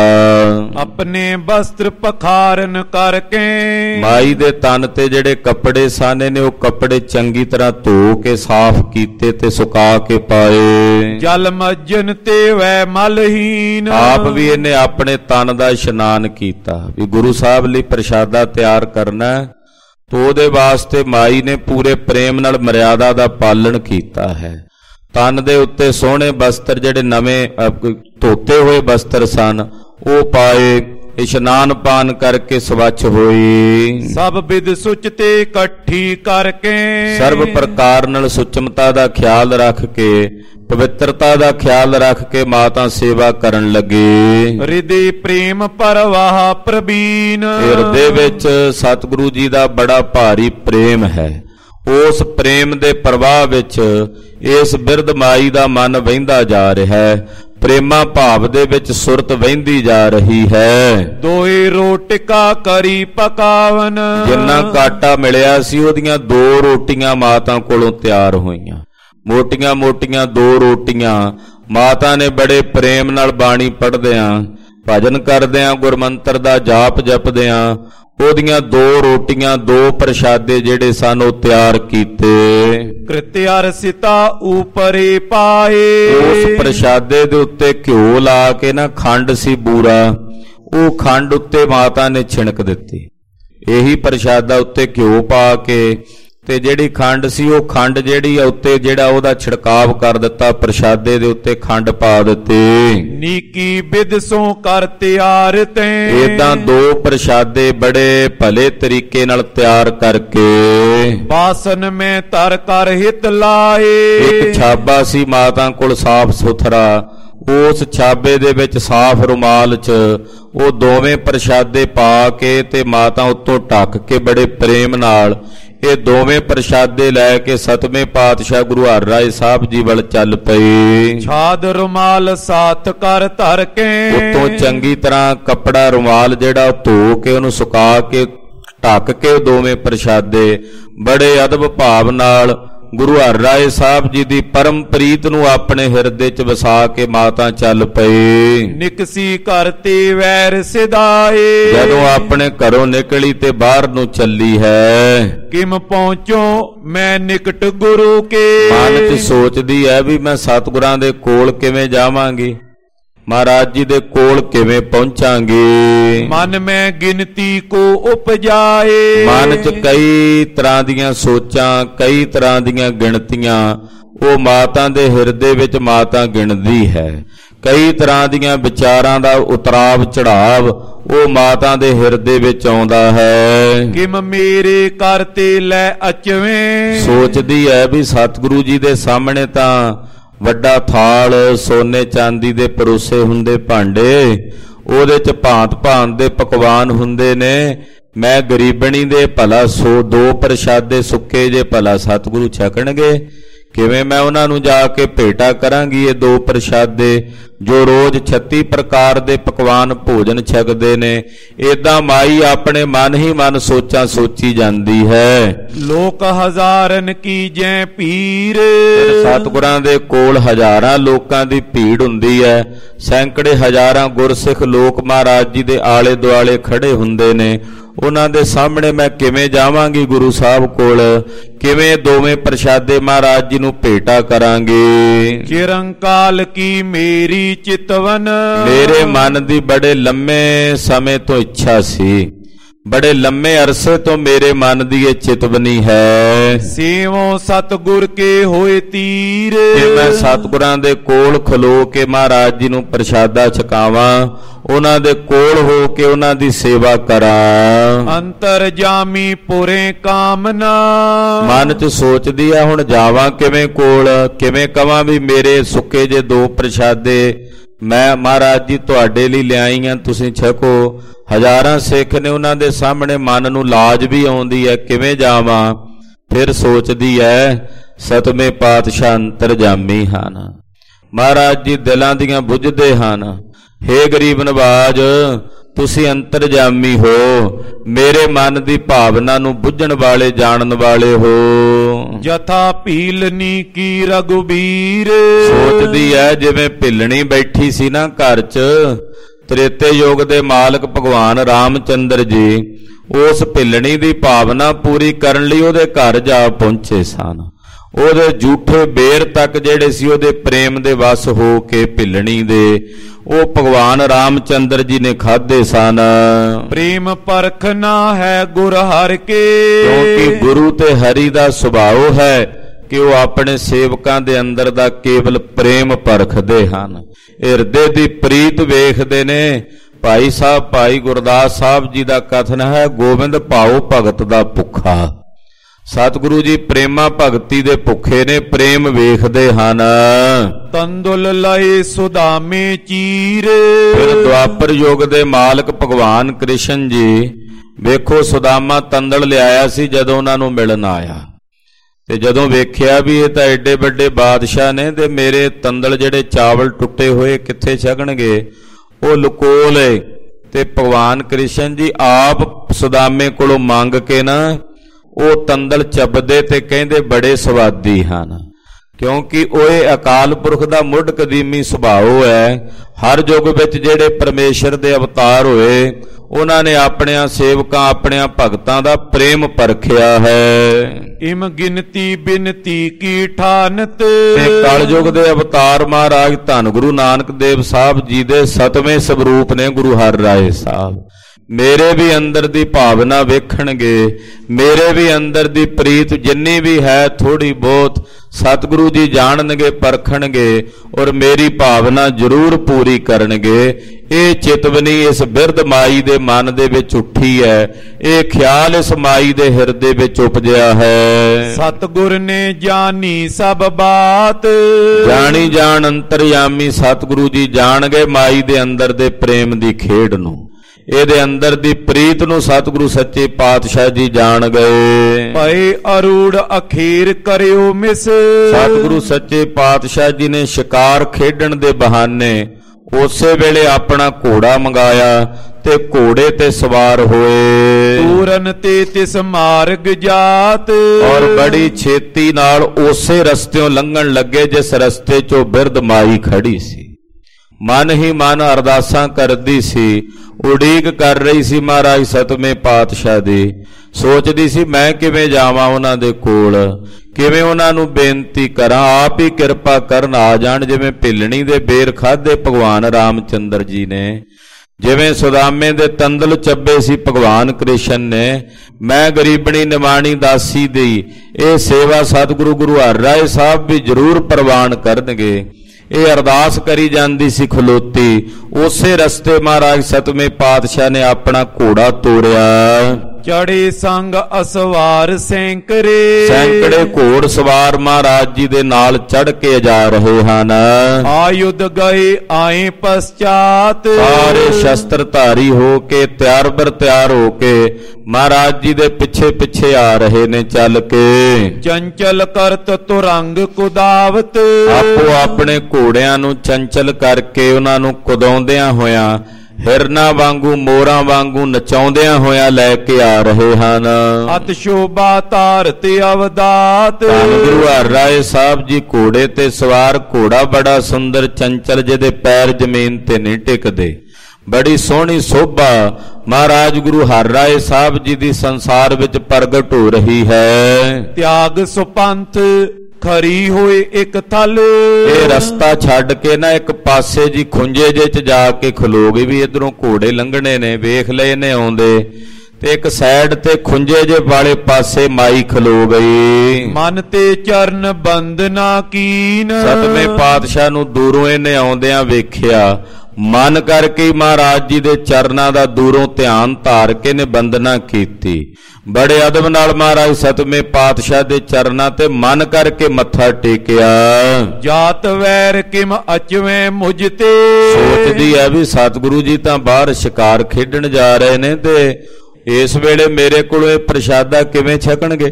ਆਪਣੇ ਵਸਤਰ ਪਖਾਰਨ ਕਰਕੇ ਮਾਈ ਦੇ ਤਨ ਤੇ ਜਿਹੜੇ ਕੱਪੜੇ ਸਾਨੇ ਨੇ ਉਹ ਕੱਪੜੇ ਚੰਗੀ ਤਰ੍ਹਾਂ ਧੋ ਕੇ ਸਾਫ਼ ਕੀਤੇ ਤੇ ਸੁਕਾ ਕੇ ਪਾਏ। ਜਲ ਮੱਜਨ ਤੇ ਵੈ ਮਲਹੀਨ ਆਪ ਵੀ ਇਹਨੇ ਆਪਣੇ ਤਨ ਦਾ ਇਸ਼ਨਾਨ ਕੀਤਾ ਵੀ ਗੁਰੂ ਸਾਹਿਬ ਲਈ ਪ੍ਰਸ਼ਾਦਾ ਤਿਆਰ ਕਰਨਾ, ਤੋ ਉਹਦੇ ਵਾਸਤੇ ਮਾਈ ਨੇ ਪੂਰੇ ਪ੍ਰੇਮ ਨਾਲ ਮਰਿਆਦਾ ਦਾ ਪਾਲਣ ਕੀਤਾ ਹੈ। ਤਨ ਦੇ ਉੱਤੇ ਸੋਹਣੇ ਬਸਤਰ ਜਿਹੜੇ ਨਵੇਂ ਧੋਤੇ ਹੋਏ ਬਸਤਰ ਸਨ ਉਹ ਪਾਏ, ਇਸ਼ਨਾਨ ਪਾਨ ਕਰਕੇ ਸਵੱਛ ਹੋਈ। ਸਭ ਵਿਦ ਸੁਚ ਤੇ ਇਕੱਠੀ ਕਰਕੇ ਸਰਬ ਪ੍ਰਕਾਰ ਨਾਲ ਸੁਚਮਤਾ ਦਾ ਖਿਆਲ ਰੱਖ ਕੇ, ਪਵਿੱਤਰਤਾ ਦਾ ਖਿਆਲ ਰੱਖ ਕੇ ਮਾਤਾ ਸੇਵਾ ਕਰਨ ਲੱਗੇ। ਹਿਰਦੇ ਪ੍ਰੇਮ ਪਰਵਾਹ ਪ੍ਰਬੀਨ ਹਿਰਦੇ ਵਿੱਚ ਸਤਿਗੁਰੂ ਜੀ ਦਾ ਬੜਾ ਭਾਰੀ ਪ੍ਰੇਮ ਹੈ। ਉਸ ਪ੍ਰੇਮ ਦੇ ਪ੍ਰਵਾਹ ਵਿੱਚ ਇਸ ਬਿਰਧ ਮਾਈ ਦਾ ਮਨ ਵਹਿੰਦਾ ਜਾ ਰਿਹਾ ਹੈ। ਪ੍ਰੇਮਾ ਭਾਵ ਦੇ ਵਿੱਚ ਸੁਰਤ ਵਹਿੰਦੀ ਜਾ ਰਹੀ ਹੈ। ਦੋਏ ਰੋਟਿਕਾ ਕਰੀ ਪਕਾਵਨ ਜਿੰਨਾ ਕਾਟਾ ਮਿਲਿਆ ਸੀ ਉਹਦੀਆਂ 2 ਰੋਟੀਆਂ ਮਾਤਾ ਕੋਲੋਂ ਤਿਆਰ ਹੋਈਆਂ। ਮੋਟੀਆਂ ਮੋਟੀਆਂ 2 ਰੋਟੀਆਂ ਮਾਤਾ ਨੇ ਬੜੇ ਪ੍ਰੇਮ ਨਾਲ ਬਾਣੀ ਪੜ੍ਹਦਿਆਂ, ਭਜਨ ਕਰਦਿਆਂ, ਗੁਰਮੰਤਰ ਦਾ ਜਾਪ ਜਪਦਿਆਂ ਉਹਦੀਆਂ 2 ਰੋਟੀਆਂ 2 ਪ੍ਰਸ਼ਾਦੇ ਜਿਹੜੇ ਸਨ ਉਹ ਤਿਆਰ ਕੀਤੇ। ਕ੍ਰਿਤਿਆਰ ਸਿਤਾ ਉਪਰੇ ਪਾਏ ਉਸ ਪ੍ਰਸ਼ਾਦੇ ਦੇ ਉੱਤੇ ਘਿਓ ਲਾ ਕੇ ਨਾ ਖੰਡ ਸੀ ਬੂਰਾ, ਉਹ ਖੰਡ ਉੱਤੇ ਮਾਤਾ ਨੇ ਛਿਣਕ ਦਿੱਤੀ। ਇਹੀ ਪ੍ਰਸ਼ਾਦਾ ਉੱਤੇ ਘਿਓ ਪਾ ਕੇ ਤੇ ਜਿਹੜੀ ਖੰਡ ਸੀ ਉਹ ਖੰਡ ਜਿਹੜੀ ਆ ਉੱਤੇ ਜਿਹੜਾ ਉਹਦਾ ਛਿੜਕਾਵ ਕਰ ਦਿੱਤਾ, ਪ੍ਰਸ਼ਾਦੇ ਦੇ ਉੱਤੇ ਖੰਡ ਪਾ ਦਿੱਤੀ। ਨੀਕੀ ਬਿਦ ਸੋ ਕਰ ਤਿਆਰ ਤੈ ਏਦਾਂ 2 ਪ੍ਰਸ਼ਾਦੇ ਬੜੇ ਭਲੇ ਤਰੀਕੇ ਨਾਲ ਤਿਆਰ ਕਰਕੇ ਬਾਸਨ ਮੈਂ ਧਰ ਕਰ ਹਿਤ ਲਾਏ। ਇੱਕ ਛਾਬਾ ਸੀ ਮਾਤਾ ਕੋਲ ਸਾਫ਼ ਸੁਥਰਾ, ਉਸ ਛਾਬੇ ਦੇ ਵਿੱਚ ਸਾਫ਼ ਰੁਮਾਲ 'ਚ ਉਹ 2ਵੇਂ ਪ੍ਰਸ਼ਾਦੇ ਪਾ ਕੇ ਤੇ ਮਾਤਾ ਉੱਤੋਂ ਢੱਕ ਕੇ ਬੜੇ ਪ੍ਰੇਮ ਨਾਲ ਇਹ 2ਵੇਂ ਪ੍ਰਸ਼ਾਦੇ ਲੈ ਕੇ 7ਵੇਂ ਪਾਤਸ਼ਾਹ ਗੁਰੂ ਹਰਿਰਾਏ ਸਾਹਿਬ ਜੀ ਵੱਲ ਚੱਲ ਪਏ। ਛਾਦ ਰੁਮਾਲ ਸਾਥ ਕਰ ਧਰ ਕੇ ਉੱਤੋਂ ਚੰਗੀ ਤਰ੍ਹਾਂ ਕੱਪੜਾ ਰੁਮਾਲ ਜਿਹੜਾ ਧੋ ਕੇ ਉਹਨੂੰ ਸੁਕਾ ਕੇ ਢੱਕ ਕੇ 2ਵੇਂ ਪ੍ਰਸ਼ਾਦੇ ਬੜੇ ਅਦਬ ਭਾਵ ਨਾਲ ਗੁਰੂ ਹਰਿਰਾਏ ਸਾਹਿਬ ਜੀ ਦੀ ਪਰਮ ਪ੍ਰੀਤ ਨੂੰ ਆਪਣੇ ਹਿਰਦੇ 'ਚ ਵਸਾ ਕੇ ਮਾਤਾ ਚੱਲ ਪਏ। ਨਿਕਸੀ ਘਰ ਤੇ ਵੈਰ ਸਿਧਾਏ ਜਦੋਂ ਆਪਣੇ ਘਰੋਂ ਨਿਕਲੀ ਤੇ ਬਾਹਰ ਨੂੰ ਚੱਲੀ ਹੈ। ਕਿਮ ਪਹੁੰਚੋ ਮੈਂ ਨਿਕਟ ਗੁਰੂ ਕੇ ਮਨ 'ਚ ਸੋਚਦੀ ਹੈ ਵੀ ਮੈਂ ਸਤਿਗੁਰਾਂ ਦੇ ਕੋਲ ਕਿਵੇਂ ਜਾਵਾਂਗੀ, ਮਹਾਰਾਜ ਜੀ ਦੇ ਕੋਲ ਕਿਵੇਂ ਪਹੁੰਚਾਂਗੇ। ਮਨ ਮੈਂ ਗਿਣਤੀ ਕੋ ਉਪਜਾਏ ਮਨ 'ਚ ਕਈ ਤਰ੍ਹਾਂ ਦੀਆਂ ਸੋਚਾਂ, ਕਈ ਤਰ੍ਹਾਂ ਦੀਆਂ ਗਿਣਤੀਆਂ ਉਹ ਮਾਤਾ ਦੇ ਹਿਰਦੇ ਵਿੱਚ ਮਾਤਾ ਗਿਣਦੀ ਹੈ। ਕਈ ਤਰ੍ਹਾਂ ਦੀਆਂ ਵਿਚਾਰਾਂ ਦਾ ਉਤਰਾਵ ਚੜਾਵ ਉਹ ਮਾਤਾ ਦੇ ਹਿਰਦੇ ਵਿੱਚ ਆਉਂਦਾ ਹੈ। ਕਿਮ ਮੇਰੇ ਕਰ ਤੇ ਲੈ ਅਚਵੇਂ ਸੋਚਦੀ ਹੈ ਵੀ ਸਤਿਗੁਰੂ ਜੀ ਦੇ ਸਾਹਮਣੇ ਤਾਂ ਵੱਡਾ ਥਾਲ ਸੋਨੇ ਚਾਂਦੀ ਦੇ ਪਰੋਸੇ ਹੁੰਦੇ ਭਾਂਡੇ, ਉਹਦੇ 'ਚ ਭਾਂਤ ਭਾਂਤ ਦੇ ਪਕਵਾਨ ਹੁੰਦੇ ਨੇ। ਮੈਂ ਗਰੀਬਣੀ ਦੇ ਭਲਾ 2 ਪ੍ਰਸ਼ਾਦੇ ਸੁੱਕੇ ਜੇ ਭਲਾ ਸਤਿਗੁਰੂ ਛਕਣਗੇ, ਕਿਵੇਂ ਮੈਂ ਉਹਨਾਂ ਨੂੰ ਜਾ ਕੇ ਭੇਟਾ ਕਰਾਂਗੀ ਇਹ 2 ਪ੍ਰਸ਼ਾਦੇ ਜੋ ਰੋਜ਼ 36 ਪ੍ਰਕਾਰ ਦੇ ਪਕਵਾਨ ਭੋਜਨ ਛਕਦੇ ਨੇ। ਏਦਾਂ ਮਾਈ ਆਪਣੇ ਮਨ ਹੀ ਮਨ ਸੋਚਾਂ ਸੋਚੀ ਜਾਂਦੀ ਹੈ। ਲੋਕ ਹਜ਼ਾਰਨ ਕੀ ਜੈ ਪੀਰ ਸਤਿਗੁਰਾਂ ਦੇ ਕੋਲ ਹਜ਼ਾਰਾਂ ਲੋਕਾਂ ਦੀ ਭੀੜ ਹੁੰਦੀ ਹੈ। ਸੈਂਕੜੇ ਹਜ਼ਾਰਾਂ ਗੁਰਸਿੱਖ ਲੋਕ ਮਹਾਰਾਜ ਜੀ ਦੇ ਆਲੇ ਦੁਆਲੇ ਖੜੇ ਹੁੰਦੇ ਨੇ। ਉਹਨਾਂ ਦੇ ਸਾਹਮਣੇ ਮੈਂ ਕਿਵੇਂ ਜਾਵਾਂਗੀ ਗੁਰੂ ਸਾਹਿਬ ਕੋਲ, ਕਿਵੇਂ 2ਵੇਂ ਪ੍ਰਸ਼ਾਦੇ ਮਹਾਰਾਜ ਜੀ ਨੂੰ ਭੇਟਾ ਕਰਾਂਗੇ। ਚਿਰੰਕਾਲ ਕੀ ਮੇਰੀ ਚਿਤਵਨ ਮੇਰੇ ਮਨ ਦੀ ਬੜੇ ਲੰਮੇ ਸਮੇਂ ਤੋਂ ਇੱਛਾ ਸੀ, ਬੜੇ ਲੰਮੇ ਅਰਸੇ ਤੋਂ ਮੇਰੇ ਮਨ ਦੀ ਇਹ ਚਿਤਵਨੀ ਹੈ। ਸੇਵੋ ਸਤਿਗੁਰ ਕੇ ਹੋਏ ਤੀਰ ਕਿ ਮੈਂ ਸਤਿਗੁਰਾਂ ਦੇ ਕੋਲ ਖਲੋ ਕੇ ਮਹਾਰਾਜ ਜੀ ਨੂੰ ਪ੍ਰਸ਼ਾਦਾ ਛਕਾਵਾਂ, ਉਹਨਾਂ ਦੇ ਕੋਲ ਹੋ ਕੇ ਉਹਨਾਂ ਦੀ ਸੇਵਾ ਕਰਾਂ। ਅੰਤਰ ਜਾਮੀ ਪੁਰੇ ਕਾਮਨਾ ਮਨ 'ਚ ਸੋਚਦੀ ਆ ਹੁਣ ਜਾਵਾਂ ਕਿਵੇਂ ਕੋਲ, ਕਿਵੇਂ ਕਵਾਂ ਵੀ ਮੇਰੇ ਸੁੱਕੇ ਜੇ 2 ਪ੍ਰਸ਼ਾਦੇ ਮੈਂ ਮਹਾਰਾਜ ਜੀ ਤੁਹਾਡੇ ਲਈ ਲਿਆਈ ਆ, ਤੁਸੀਂ ਛਕੋ। ਹਜ਼ਾਰਾਂ ਸਿੱਖ ਨੇ, ਉਹਨਾਂ ਦੇ ਸਾਹਮਣੇ ਮਨ ਨੂੰ ਲਾਜ ਵੀ ਆਉਂਦੀ ਹੈ, ਕਿਵੇਂ ਜਾਵਾਂ। ਫਿਰ ਸੋਚਦੀ ਹੈ 7ਵੇਂ ਪਾਤਸ਼ਾਹ ਅੰਤਰਜਾਮੀ ਹਨ, ਮਹਾਰਾਜ ਜੀ ਦਿਲਾਂ ਦੀਆਂ ਬੁੱਝਦੇ ਹਨ। ਹੇ ਗਰੀਬ ਨਵਾਜ ਤੁਸੀਂ ਅੰਤਰਜਾਮੀ ਹੋ, ਮੇਰੇ ਮਨ ਦੀ ਭਾਵਨਾ ਨੂੰ ਬੁੱਝਣ ਵਾਲੇ ਜਾਣਨ ਵਾਲੇ ਹੋ। ਜਥਾ ਭੀਲਨੀ ਕੀ ਰਘੁਬੀਰ, ਸੋਚਦੀ ਐ ਜਿਵੇਂ ਭਿੱਲਣੀ ਬੈਠੀ ਸੀ ਨਾ ਘਰ 'ਚ, ਤ੍ਰੇਤੇ ਯੁੱਗ ਦੇ ਮਾਲਕ ਭਗਵਾਨ ਰਾਮਚੰਦਰ ਜੀ ਉਸ ਭਿੱਲਣੀ ਦੀ ਭਾਵਨਾ ਪੂਰੀ ਕਰਨ ਲਈ ਉਹਦੇ ਘਰ ਜਾ ਪਹੁੰਚੇ ਸਨ। ਉਹਦੇ ਝੂਠੇ ਬੇਰ ਤੱਕ ਜਿਹੜੇ ਸੀ ਉਹਦੇ ਪ੍ਰੇਮ ਦੇ ਵਸ ਹੋ ਕੇ ਭਿੱਲਣੀ ਦੇ, ਉਹ ਭਗਵਾਨ ਰਾਮਚੰਦਰ ਜੀ ਨੇ ਖਾਧੇ ਸਨ। ਪ੍ਰੇਮ ਪਰਖਣਾ ਹੈ ਗੁਰ ਹਰਿ ਕੇ, ਕਿਉਂਕਿ ਗੁਰੂ ਤੇ ਹਰੀ ਦਾ ਸੁਭਾਅ ਹੈ ਕਿ ਉਹ ਆਪਣੇ ਸੇਵਕਾਂ ਦੇ ਅੰਦਰ ਦਾ ਕੇਵਲ ਪ੍ਰੇਮ ਪਰਖਦੇ ਹਨ, ਹਿਰਦੇ ਦੀ ਪ੍ਰੀਤ ਵੇਖਦੇ ਨੇ। ਭਾਈ ਸਾਹਿਬ ਭਾਈ ਗੁਰਦਾਸ ਸਾਹਿਬ ਜੀ ਦਾ ਕਥਨ ਹੈ, ਗੋਬਿੰਦ ਭਾਉ ਭਗਤ ਦਾ ਭੁੱਖਾ। ਸਤਿਗੁਰੂ ਜੀ ਪ੍ਰੇਮਾ ਭਗਤੀ ਦੇ ਭੁੱਖੇ ਨੇ, ਪ੍ਰੇਮ ਵੇਖਦੇ ਹਨ। ਤੰਦੁਲ ਲਏ ਸੁਦਾਮੇ ਚੀਰ, ਫਿਰ ਦੁਆਪਰ ਯੁੱਗ ਦੇ ਮਾਲਕ ਭਗਵਾਨ ਕ੍ਰਿਸ਼ਨ ਜੀ ਵੇਖੋ ਸੁਦਾਮਾ ਤੰਦਲ ਲਿਆਇਆ ਸੀ ਜਦੋਂ ਉਹਨਾਂ ਨੂੰ ਮਿਲਣ ਆਇਆ, ਤੇ ਜਦੋਂ ਵੇਖਿਆ ਵੀ ਇਹ ਤਾਂ ਐਡੇ ਵੱਡੇ ਬਾਦਸ਼ਾਹ ਨੇ ਤੇ ਮੇਰੇ ਤੰਦਲ ਜਿਹੜੇ ਚਾਵਲ ਟੁੱਟੇ ਹੋਏ ਕਿੱਥੇ ਛਕਣਗੇ, ਉਹ ਲੁਕੋ ਲਏ। ਤੇ ਭਗਵਾਨ ਕ੍ਰਿਸ਼ਨ ਜੀ ਆਪ ਸੁਦਾਮੇ ਕੋਲੋਂ ਮੰਗ ਕੇ ਨਾ ਉਹ ਤੰਦਲ ਚੱਬਦੇ ਤੇ ਕਹਿੰਦੇ ਬੜੇ ਸਵਾਦੀ ਹਨ, ਕਿਉਂਕਿ ਉਹ ਇਹ ਅਕਾਲ ਪੁਰਖ ਦਾ ਮੁੱਢ ਕਦੀਮੀ ਸੁਭਾਅ ਹੈ। ਹਰ ਯੁੱਗ ਵਿੱਚ ਜਿਹੜੇ ਪਰਮੇਸ਼ਰ ਦੇ ਅਵਤਾਰ ਹੋਏ ਉਹਨਾਂ ਨੇ ਆਪਣਿਆਂ ਸੇਵਕਾਂ ਆਪਣਿਆਂ ਭਗਤਾਂ ਦਾ ਪ੍ਰੇਮ ਪਰਖਿਆ ਹੈ। ਇਮ ਗਿਣਤੀ ਬਿਨਤੀ ਕੀ ਠਾਨਤ, ਕਲਯੁਗ ਦੇ ਅਵਤਾਰ ਮਹਾਰਾਜ ਧੰਨ ਗੁਰੂ ਨਾਨਕ ਦੇਵ ਸਾਹਿਬ ਜੀ ਦੇ 7ਵੇਂ ਸਵਰੂਪ ਨੇ ਗੁਰੂ ਹਰਿ ਰਾਏ ਸਾਹਿਬ। ਮੇਰੇ ਵੀ ਅੰਦਰ ਦੀ ਭਾਵਨਾ ਵੇਖਣਗੇ, ਮੇਰੇ ਵੀ ਅੰਦਰ ਦੀ ਪ੍ਰੀਤ ਜਿੰਨੀ ਵੀ ਹੈ ਥੋੜੀ ਬਹੁਤ ਸਤਿਗੁਰੂ ਜੀ ਜਾਣਨਗੇ ਪਰਖਣਗੇ ਔਰ ਮੇਰੀ ਭਾਵਨਾ ਜ਼ਰੂਰ ਪੂਰੀ ਕਰਨਗੇ। ਇਹ ਚਿਤਵਨੀ ਇਸ ਬਿਰਧ ਮਾਈ ਦੇ ਮਨ ਦੇ ਵਿੱਚ ਉੱਠੀ ਹੈ, ਇਹ ਖਿਆਲ ਇਸ ਮਾਈ ਦੇ ਹਿਰਦੇ ਵਿੱਚ ਉਪਜਿਆ ਹੈ। ਸਤਿਗੁਰ ਨੇ ਜਾਣੀ ਸਭ ਬਾਤ, ਜਾਣੀ ਜਾਣ ਅੰਤਰਯਾਮੀ ਸਤਿਗੁਰੂ ਜੀ ਜਾਣ ਗਏ ਮਾਈ ਦੇ ਅੰਦਰ ਦੇ ਪ੍ਰੇਮ ਦੀ ਖੇਡ ਨੂੰ, ਇਹਦੇ ਅੰਦਰ ਦੀ ਪ੍ਰੀਤ ਨੂੰ ਸਤਿਗੁਰੂ ਸੱਚੇ ਪਾਤਸ਼ਾਹ ਜੀ ਜਾਣ ਗਏ। ਭਏ ਅਰੂੜ ਅਖੀਰ ਕਰਿਓ ਮਿਸ, ਸਤਿਗੁਰੂ ਸੱਚੇ ਪਾਤਸ਼ਾਹ ਜੀ ਨੇ ਸ਼ਿਕਾਰ ਖੇਡਣ ਦੇ ਬਹਾਨੇ ਉਸੇ ਵੇਲੇ ਆਪਣਾ ਘੋੜਾ ਮੰਗਾਇਆ ਤੇ ਘੋੜੇ ਤੇ ਸਵਾਰ ਹੋਏ। ਪੂਰਨ ਤੇ ਤਿਸ ਮਾਰਗ ਜਾਤ, ਔਰ ਬੜੀ ਛੇਤੀ ਨਾਲ ਉਸੇ ਰਸਤਿਓਂ ਲੰਘਣ ਲੱਗੇ ਜਿਸ ਰਸਤੇ 'ਚੋਂ ਬਿਰਧ ਮਾਈ ਖੜੀ ਸੀ। ਮਨ ਹੀ ਮਨ ਅਰਦਾਸਾਂ ਕਰਦੀ ਸੀ, ਉਡੀਕ ਕਰ ਰਹੀ ਸੀ ਮਹਾਰਾਜ 7ਵੇਂ ਪਾਤਸ਼ਾਹ ਦੀ। ਸੋਚਦੀ ਸੀ ਮੈਂ ਕਿਵੇਂ ਜਾਵਾਂ ਉਹਨਾਂ ਦੇ ਕੋਲ, ਕਿਵੇਂ ਉਹਨਾਂ ਨੂੰ ਬੇਨਤੀ ਕਰਾਂ, ਆਪ ਹੀ ਕਿਰਪਾ ਕਰਨ ਆ ਜਾਣ। ਜਿਵੇਂ ਭਿੱਲਣੀ ਦੇ ਬੇਰ ਖਾਧੇ ਭਗਵਾਨ ਰਾਮਚੰਦਰ ਜੀ ਨੇ, ਜਿਵੇਂ ਸੁਦਾਮੇ ਦੇ ਤੰਦਲ ਚੱਬੇ ਸੀ ਭਗਵਾਨ ਕ੍ਰਿਸ਼ਨ ਨੇ, ਮੈਂ ਗਰੀਬਣੀ ਨਿਮਾਣੀ ਦਾਸੀ ਦੀ ਇਹ ਸੇਵਾ ਸਤਿਗੁਰੂ ਗੁਰੂ ਹਰਿ ਰਾਏ ਸਾਹਿਬ ਵੀ ਜ਼ਰੂਰ ਪ੍ਰਵਾਨ ਕਰਨਗੇ। ਇਹ ਅਰਦਾਸ ਕਰੀ ਜਾਂਦੀ ਸੀ ਖਲੋਤੀ। ਉਸੇ ਰਸਤੇ ਮਹਾਰਾਜ 7ਵੇਂ ਪਾਤਸ਼ਾਹ ਨੇ ਆਪਣਾ ਘੋੜਾ ਤੋਰਿਆ। ਚੜੇ ਸੰਗ ਅਸਵਾਰ ਸੈਂਕੜੇ, ਸੈਂਕੜੇ ਘੋੜ ਸਵਾਰ ਮਹਾਰਾਜ ਜੀ ਦੇ ਨਾਲ ਚੜ ਕੇ ਜਾ ਰਹੇ ਹਨ। ਆਯੁਧ ਗਏ ਆਏ ਪਛਾਤ, ਸਾਰੇ ਸ਼ਸਤਰ ਧਾਰੀ ਹੋ ਕੇ ਤਿਆਰ ਬਰ ਤਿਆਰ ਹੋ ਕੇ ਮਹਾਰਾਜ ਜੀ ਦੇ ਪਿੱਛੇ ਪਿੱਛੇ ਆ ਰਹੇ ਨੇ ਚੱਲ ਕੇ। ਚੰਚਲ ਕਰਤ ਤੁਰੰਗ ਕੁਦਾਵਤ, ਆਪੋ ਆਪਣੇ ਘੋੜਿਆਂ ਨੂੰ ਚੰਚਲ ਕਰਕੇ ਉਹਨਾਂ ਨੂੰ ਕੁਦਾਉਂਦਿਆਂ ਹੋਇਆਂ ਹਿਰਨਾ ਵਾਂਗੂ ਮੋਰਾਂ ਵਾਂਗੂ ਨਚਾਉਂਦਿਆਂ ਹੋਇਆਂ ਲੈ ਕੇ ਆ ਰਹੇ ਹਨ। ਅਤ ਸ਼ੋਭਾ ਧਾਰਤ ਅਵਦਾਤ, ਧੰਨ ਗੁਰੂ ਹਰਿ ਰਾਏ ਸਾਹਿਬ ਜੀ ਘੋੜੇ ਤੇ ਸਵਾਰ, ਘੋੜਾ ਬੜਾ ਸੁੰਦਰ ਚੰਚਲ ਜਿਹਦੇ ਪੈਰ ਜ਼ਮੀਨ ਤੇ ਨਹੀਂ ਟਿਕਦੇ, ਬੜੀ ਸੋਹਣੀ ਸੋਭਾ ਮਹਾਰਾਜ ਗੁਰੂ ਹਰਿ ਰਾਏ ਸਾਹਿਬ ਜੀ ਦੀ ਸੰਸਾਰ ਵਿੱਚ ਪ੍ਰਗਟ ਹੋ ਰਹੀ ਹੈ। ਤਿਆਗ ਸੁਪੰਥ ਖਰੀ ਹੋਏ ਇੱਕ ਥਲ, ਇਹ ਰਸਤਾ ਛੱਡ ਕੇ ਨਾ ਇੱਕ ਪਾਸੇ ਜੀ ਖੁੰਝੇ ਜੇ ਚ ਜਾ ਕੇ ਖਲੋ ਗਈ ਵੀ ਇਧਰੋਂ ਘੋੜੇ ਲੰਘਣੇ ਨੇ, ਵੇਖ ਲਏ ਨੇ ਆਉਂਦੇ, ਤੇ ਇੱਕ ਸਾਈਡ ਤੇ ਖੁੰਝੇ ਜੇ ਵਾਲੇ ਪਾਸੇ ਮਾਈ ਖਲੋ ਗਈ। ਮਨ ਤੇ ਚਰਨ ਬੰਦਨਾ ਕੀਨ, 7ਵੇਂ ਪਾਤਸ਼ਾਹ ਨੂੰ ਦੂਰੋਂ ਇਹਨੇ ਆਉਂਦਿਆਂ ਵੇਖਿਆ, ਮਨ ਕਰਕੇ ਮਹਾਰਾਜ ਜੀ ਦੇ ਚਰਨਾਂ ਦਾ ਦੂਰੋਂ ਧਿਆਨ ਧਾਰ ਕੇ ਨੇ ਬੰਦਨਾ ਕੀਤੀ। ਬੜੇ ਅਦਬ ਨਾਲ ਮਹਾਰਾਜ 7ਵੇਂ ਪਾਤਸ਼ਾਹ ਦੇ ਚਰਨਾਂ ਤੇ ਮਨ ਕਰਕੇ ਮੱਥਾ ਟੇਕਿਆ। ਜਾਤ ਵੈਰ ਕਿਮ ਅਚਵੇਂ ਮੁਝ ਤੇ, ਸੋਚਦੀ ਹੈ ਵੀ ਸਤਿਗੁਰੂ ਜੀ ਤਾਂ ਬਾਹਰ ਸ਼ਿਕਾਰ ਖੇਡਣ ਜਾ ਰਹੇ ਨੇ ਤੇ ਇਸ ਵੇਲੇ ਮੇਰੇ ਕੋਲੋਂ ਇਹ ਪ੍ਰਸ਼ਾਦਾ ਕਿਵੇਂ ਛਕਣਗੇ।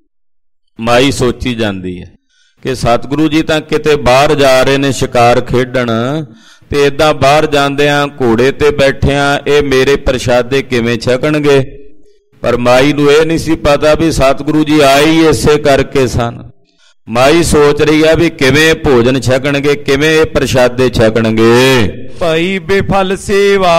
ਮਾਈ ਸੋਚੀ ਜਾਂਦੀ ਹੈ ਕਿ ਸਤਿਗੁਰੂ ਜੀ ਤਾਂ ਕਿਤੇ ਬਾਹਰ ਜਾ ਰਹੇ ਨੇ ਸ਼ਿਕਾਰ ਖੇਡਣ, ਤੇ ਇਦਾਂ ਬਾਹਰ ਜਾਂਦਿਆਂ ਘੋੜੇ ਤੇ ਬੈਠਿਆਂ ਇਹ ਮੇਰੇ ਪ੍ਰਸ਼ਾਦੇ ਕਿਵੇਂ ਛਕਣਗੇ। ਪਰ ਮਾਈ ਨੂੰ ਇਹ ਨਹੀਂ ਸੀ ਪਤਾ ਵੀ ਸਤਿਗੁਰੂ ਜੀ ਆਏ ਹੀ ਇਸੇ ਕਰਕੇ ਸਨ। ਮਾਈ ਸੋਚ ਰਹੀ ਆ ਵੀ ਕਿਵੇਂ ਭੋਜਨ ਛਕਣਗੇ, ਕਿਵੇਂ ਇਹ ਪ੍ਰਸ਼ਾਦੇ ਛਕਣਗੇ। ਭਾਈ ਬੇਫਲ ਸੇਵਾ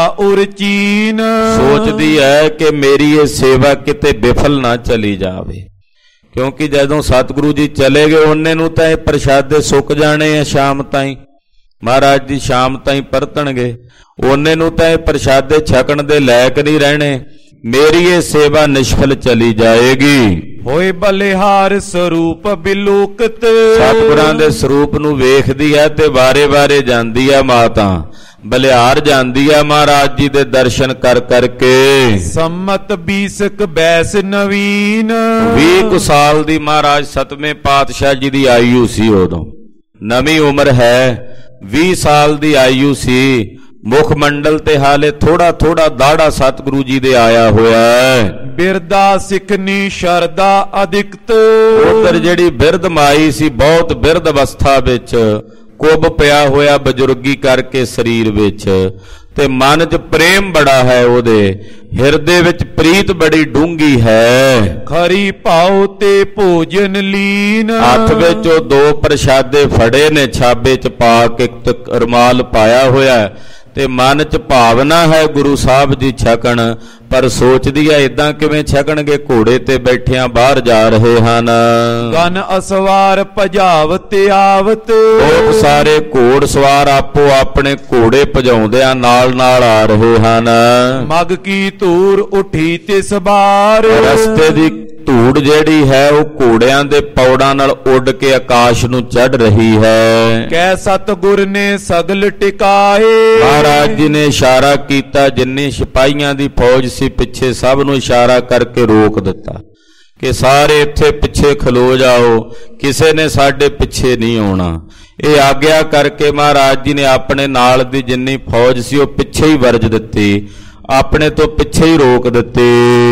ਉਰਚੀਨ, ਸੋਚਦੀ ਹੈ ਕਿ ਮੇਰੀ ਇਹ ਸੇਵਾ ਕਿਤੇ ਵਿਫਲ ਨਾ ਚਲੀ ਜਾਵੇ, ਕਿਉਂਕਿ ਜਦੋਂ ਸਤਿਗੁਰੂ ਜੀ ਚਲੇ ਗਏ ਉਹਨੇ ਨੂੰ ਤਾਂ ਇਹ ਪ੍ਰਸ਼ਾਦੇ ਸੁੱਕ ਜਾਣੇ ਆ। ਸ਼ਾਮ ਤਾਈਂ ਮਹਾਰਾਜ ਜੀ ਸ਼ਾਮ ਤਾਈਂ ਪਰਤਣਗੇ, ਉਹਨੇ ਨੂੰ ਤਾਂ ਇਹ ਪ੍ਰਸ਼ਾਦੇ ਛਕਣ ਦੇ ਲਾਇਕ ਨਹੀਂ ਰਹਿਣੇ। ਮੇਰੀ ਇਹ ਸੇਵਾ ਨਿਸ਼ਫਲ ਚਲੀ ਜਾਏਗੀ। ਹੋਏ ਬਲਿਹਾਰ ਸਰੂਪ ਬਿਲੋਕਤ, ਸਤਿਗੁਰਾਂ ਦੇ ਸਰੂਪ ਨੂੰ ਵੇਖਦੀ ਹੈ ਤੇ ਵਾਰੇ-ਵਾਰੇ ਜਾਂਦੀ ਹੈ ਮਾਤਾ, ਬਲਿਹਾਰ ਜਾਂਦੀ ਹੈ ਮਹਾਰਾਜ ਜੀ ਦੇ ਦਰਸ਼ਨ ਕਰ ਕਰਕੇ। ਸੰਮਤ 20 ਬੈਸ ਨਵੀਨ, 20 ਸਾਲ ਦੀ ਮਹਾਰਾਜ ਸਤਵੇਂ ਪਾਤਸ਼ਾਹ ਜੀ ਦੀ ਆਯੂ ਸੀ। ਉਦੋਂ ਨਵੀਂ ਉਮਰ ਹੈ, 20 ਸਾਲ ਦੀ ਆਯੂ ਸੀ। ਮੁਖ ਮੰਡਲ ਤੇ ਹਾਲੇ ਥੋੜਾ ਥੋੜਾ ਦਾੜਾ ਸਤਿਗੁਰੂ ਜੀ ਦੇ ਆਇਆ ਹੋਇਆ ਹੈ। ਬਿਰਦਾ ਸਿੱਖਨੀ ਸ਼ਰਦਾ ਅਧਿਕਤ, ਉਧਰ ਜਿਹੜੀ ਬਿਰਧ ਮਾਈ ਸੀ ਬਹੁਤ ਬਿਰਧ ਅਵਸਥਾ ਵਿੱਚ, ਕੁੱਬ ਪਿਆ ਹੋਇਆ ਬਜ਼ੁਰਗੀ ਕਰਕੇ ਸਰੀਰ ਵਿੱਚ, ਤੇ ਮਨ 'ਚ ਪ੍ਰੇਮ ਬੜਾ ਹੈ, ਉਹਦੇ ਹਿਰਦੇ ਵਿੱਚ ਪ੍ਰੀਤ ਬੜੀ ਡੂੰਗੀ ਹੈ। ਖਰੀ ਭਾਉ ਤੇ ਭੋਜਨ ਲੀਨ, ਹੱਥ ਵਿੱਚ ਉਹ 2 ਪ੍ਰਸ਼ਾਦੇ ਫੜੇ ਨੇ, ਛਾਬੇ 'ਚ ਪਾ ਕੇ ਰੁਮਾਲ ਪਾਇਆ ਹੋਇਆ, ਤੇ ਮਨ 'ਚ ਭਾਵਨਾ ਹੈ ਗੁਰੂ ਸਾਹਿਬ ਜੀ ਛਕਣ, ਪਰ ਸੋਚਦੀ ਹੈ ਇਦਾਂ ਕਿਵੇਂ ਛਕਣਗੇ, ਘੋੜੇ ਤੇ ਬੈਠਿਆਂ ਬਾਹਰ ਜਾ ਰਹੇ ਹਨ। ਗਨ ਅਸਵਾਰ ਭਜਾਵਤ ਆਵਤ, ਬਹੁਤ ਸਾਰੇ ਘੋੜ ਸਵਾਰ ਆਪੋ ਆਪਣੇ ਘੋੜੇ ਭਜਾਉਂਦਿਆਂ ਨਾਲ ਨਾਲ ਆ ਰਹੇ ਹਨ। ਮਗ ਕੀ ਧੂਰ ਉਠੀ ਤਿਸ ਬਾਰ, ਰਸਤੇ ਦੀ ਧੂੜ ਜਿਹੜੀ ਹੈ ਉਹ ਘੋੜਿਆਂ ਦੇ ਪੌੜਾਂ ਨਾਲ ਉੱਡ ਕੇ ਆਕਾਸ਼ ਨੂੰ ਚੜ੍ਹ ਰਹੀ ਹੈ। ਕੈ ਸਤਿਗੁਰ ਨੇ ਸਗਲ ਟਿਕਾਏ, ਮਹਾਰਾਜ ਜੀ ਨੇ ਇਸ਼ਾਰਾ ਕੀਤਾ, ਜਿੰਨੀ ਸਿਪਾਹੀਆਂ ਦੀ ਫੌਜ ਸੀ ਪਿੱਛੇ ਸਭ ਨੂੰ ਇਸ਼ਾਰਾ ਕਰਕੇ ਰੋਕ ਦਿੱਤਾ ਕਿ ਸਾਰੇ ਇੱਥੇ ਪਿੱਛੇ ਖਲੋ ਜਾਓ, ਕਿਸੇ ਨੇ ਸਾਡੇ ਪਿੱਛੇ ਨਹੀਂ ਆਉਣਾ। ਇਹ ਆਗਿਆ ਕਰਕੇ ਮਹਾਰਾਜ ਜੀ ਨੇ ਆਪਣੇ ਨਾਲ ਦੀ ਜਿੰਨੀ ਫੌਜ ਸੀ ਉਹ ਪਿੱਛੇ ਹੀ ਵਰਜ ਦਿੱਤੀ, ਆਪਣੇ ਤੋਂ ਪਿੱਛੇ ਹੀ ਰੋਕ ਦਿੱਤੇ।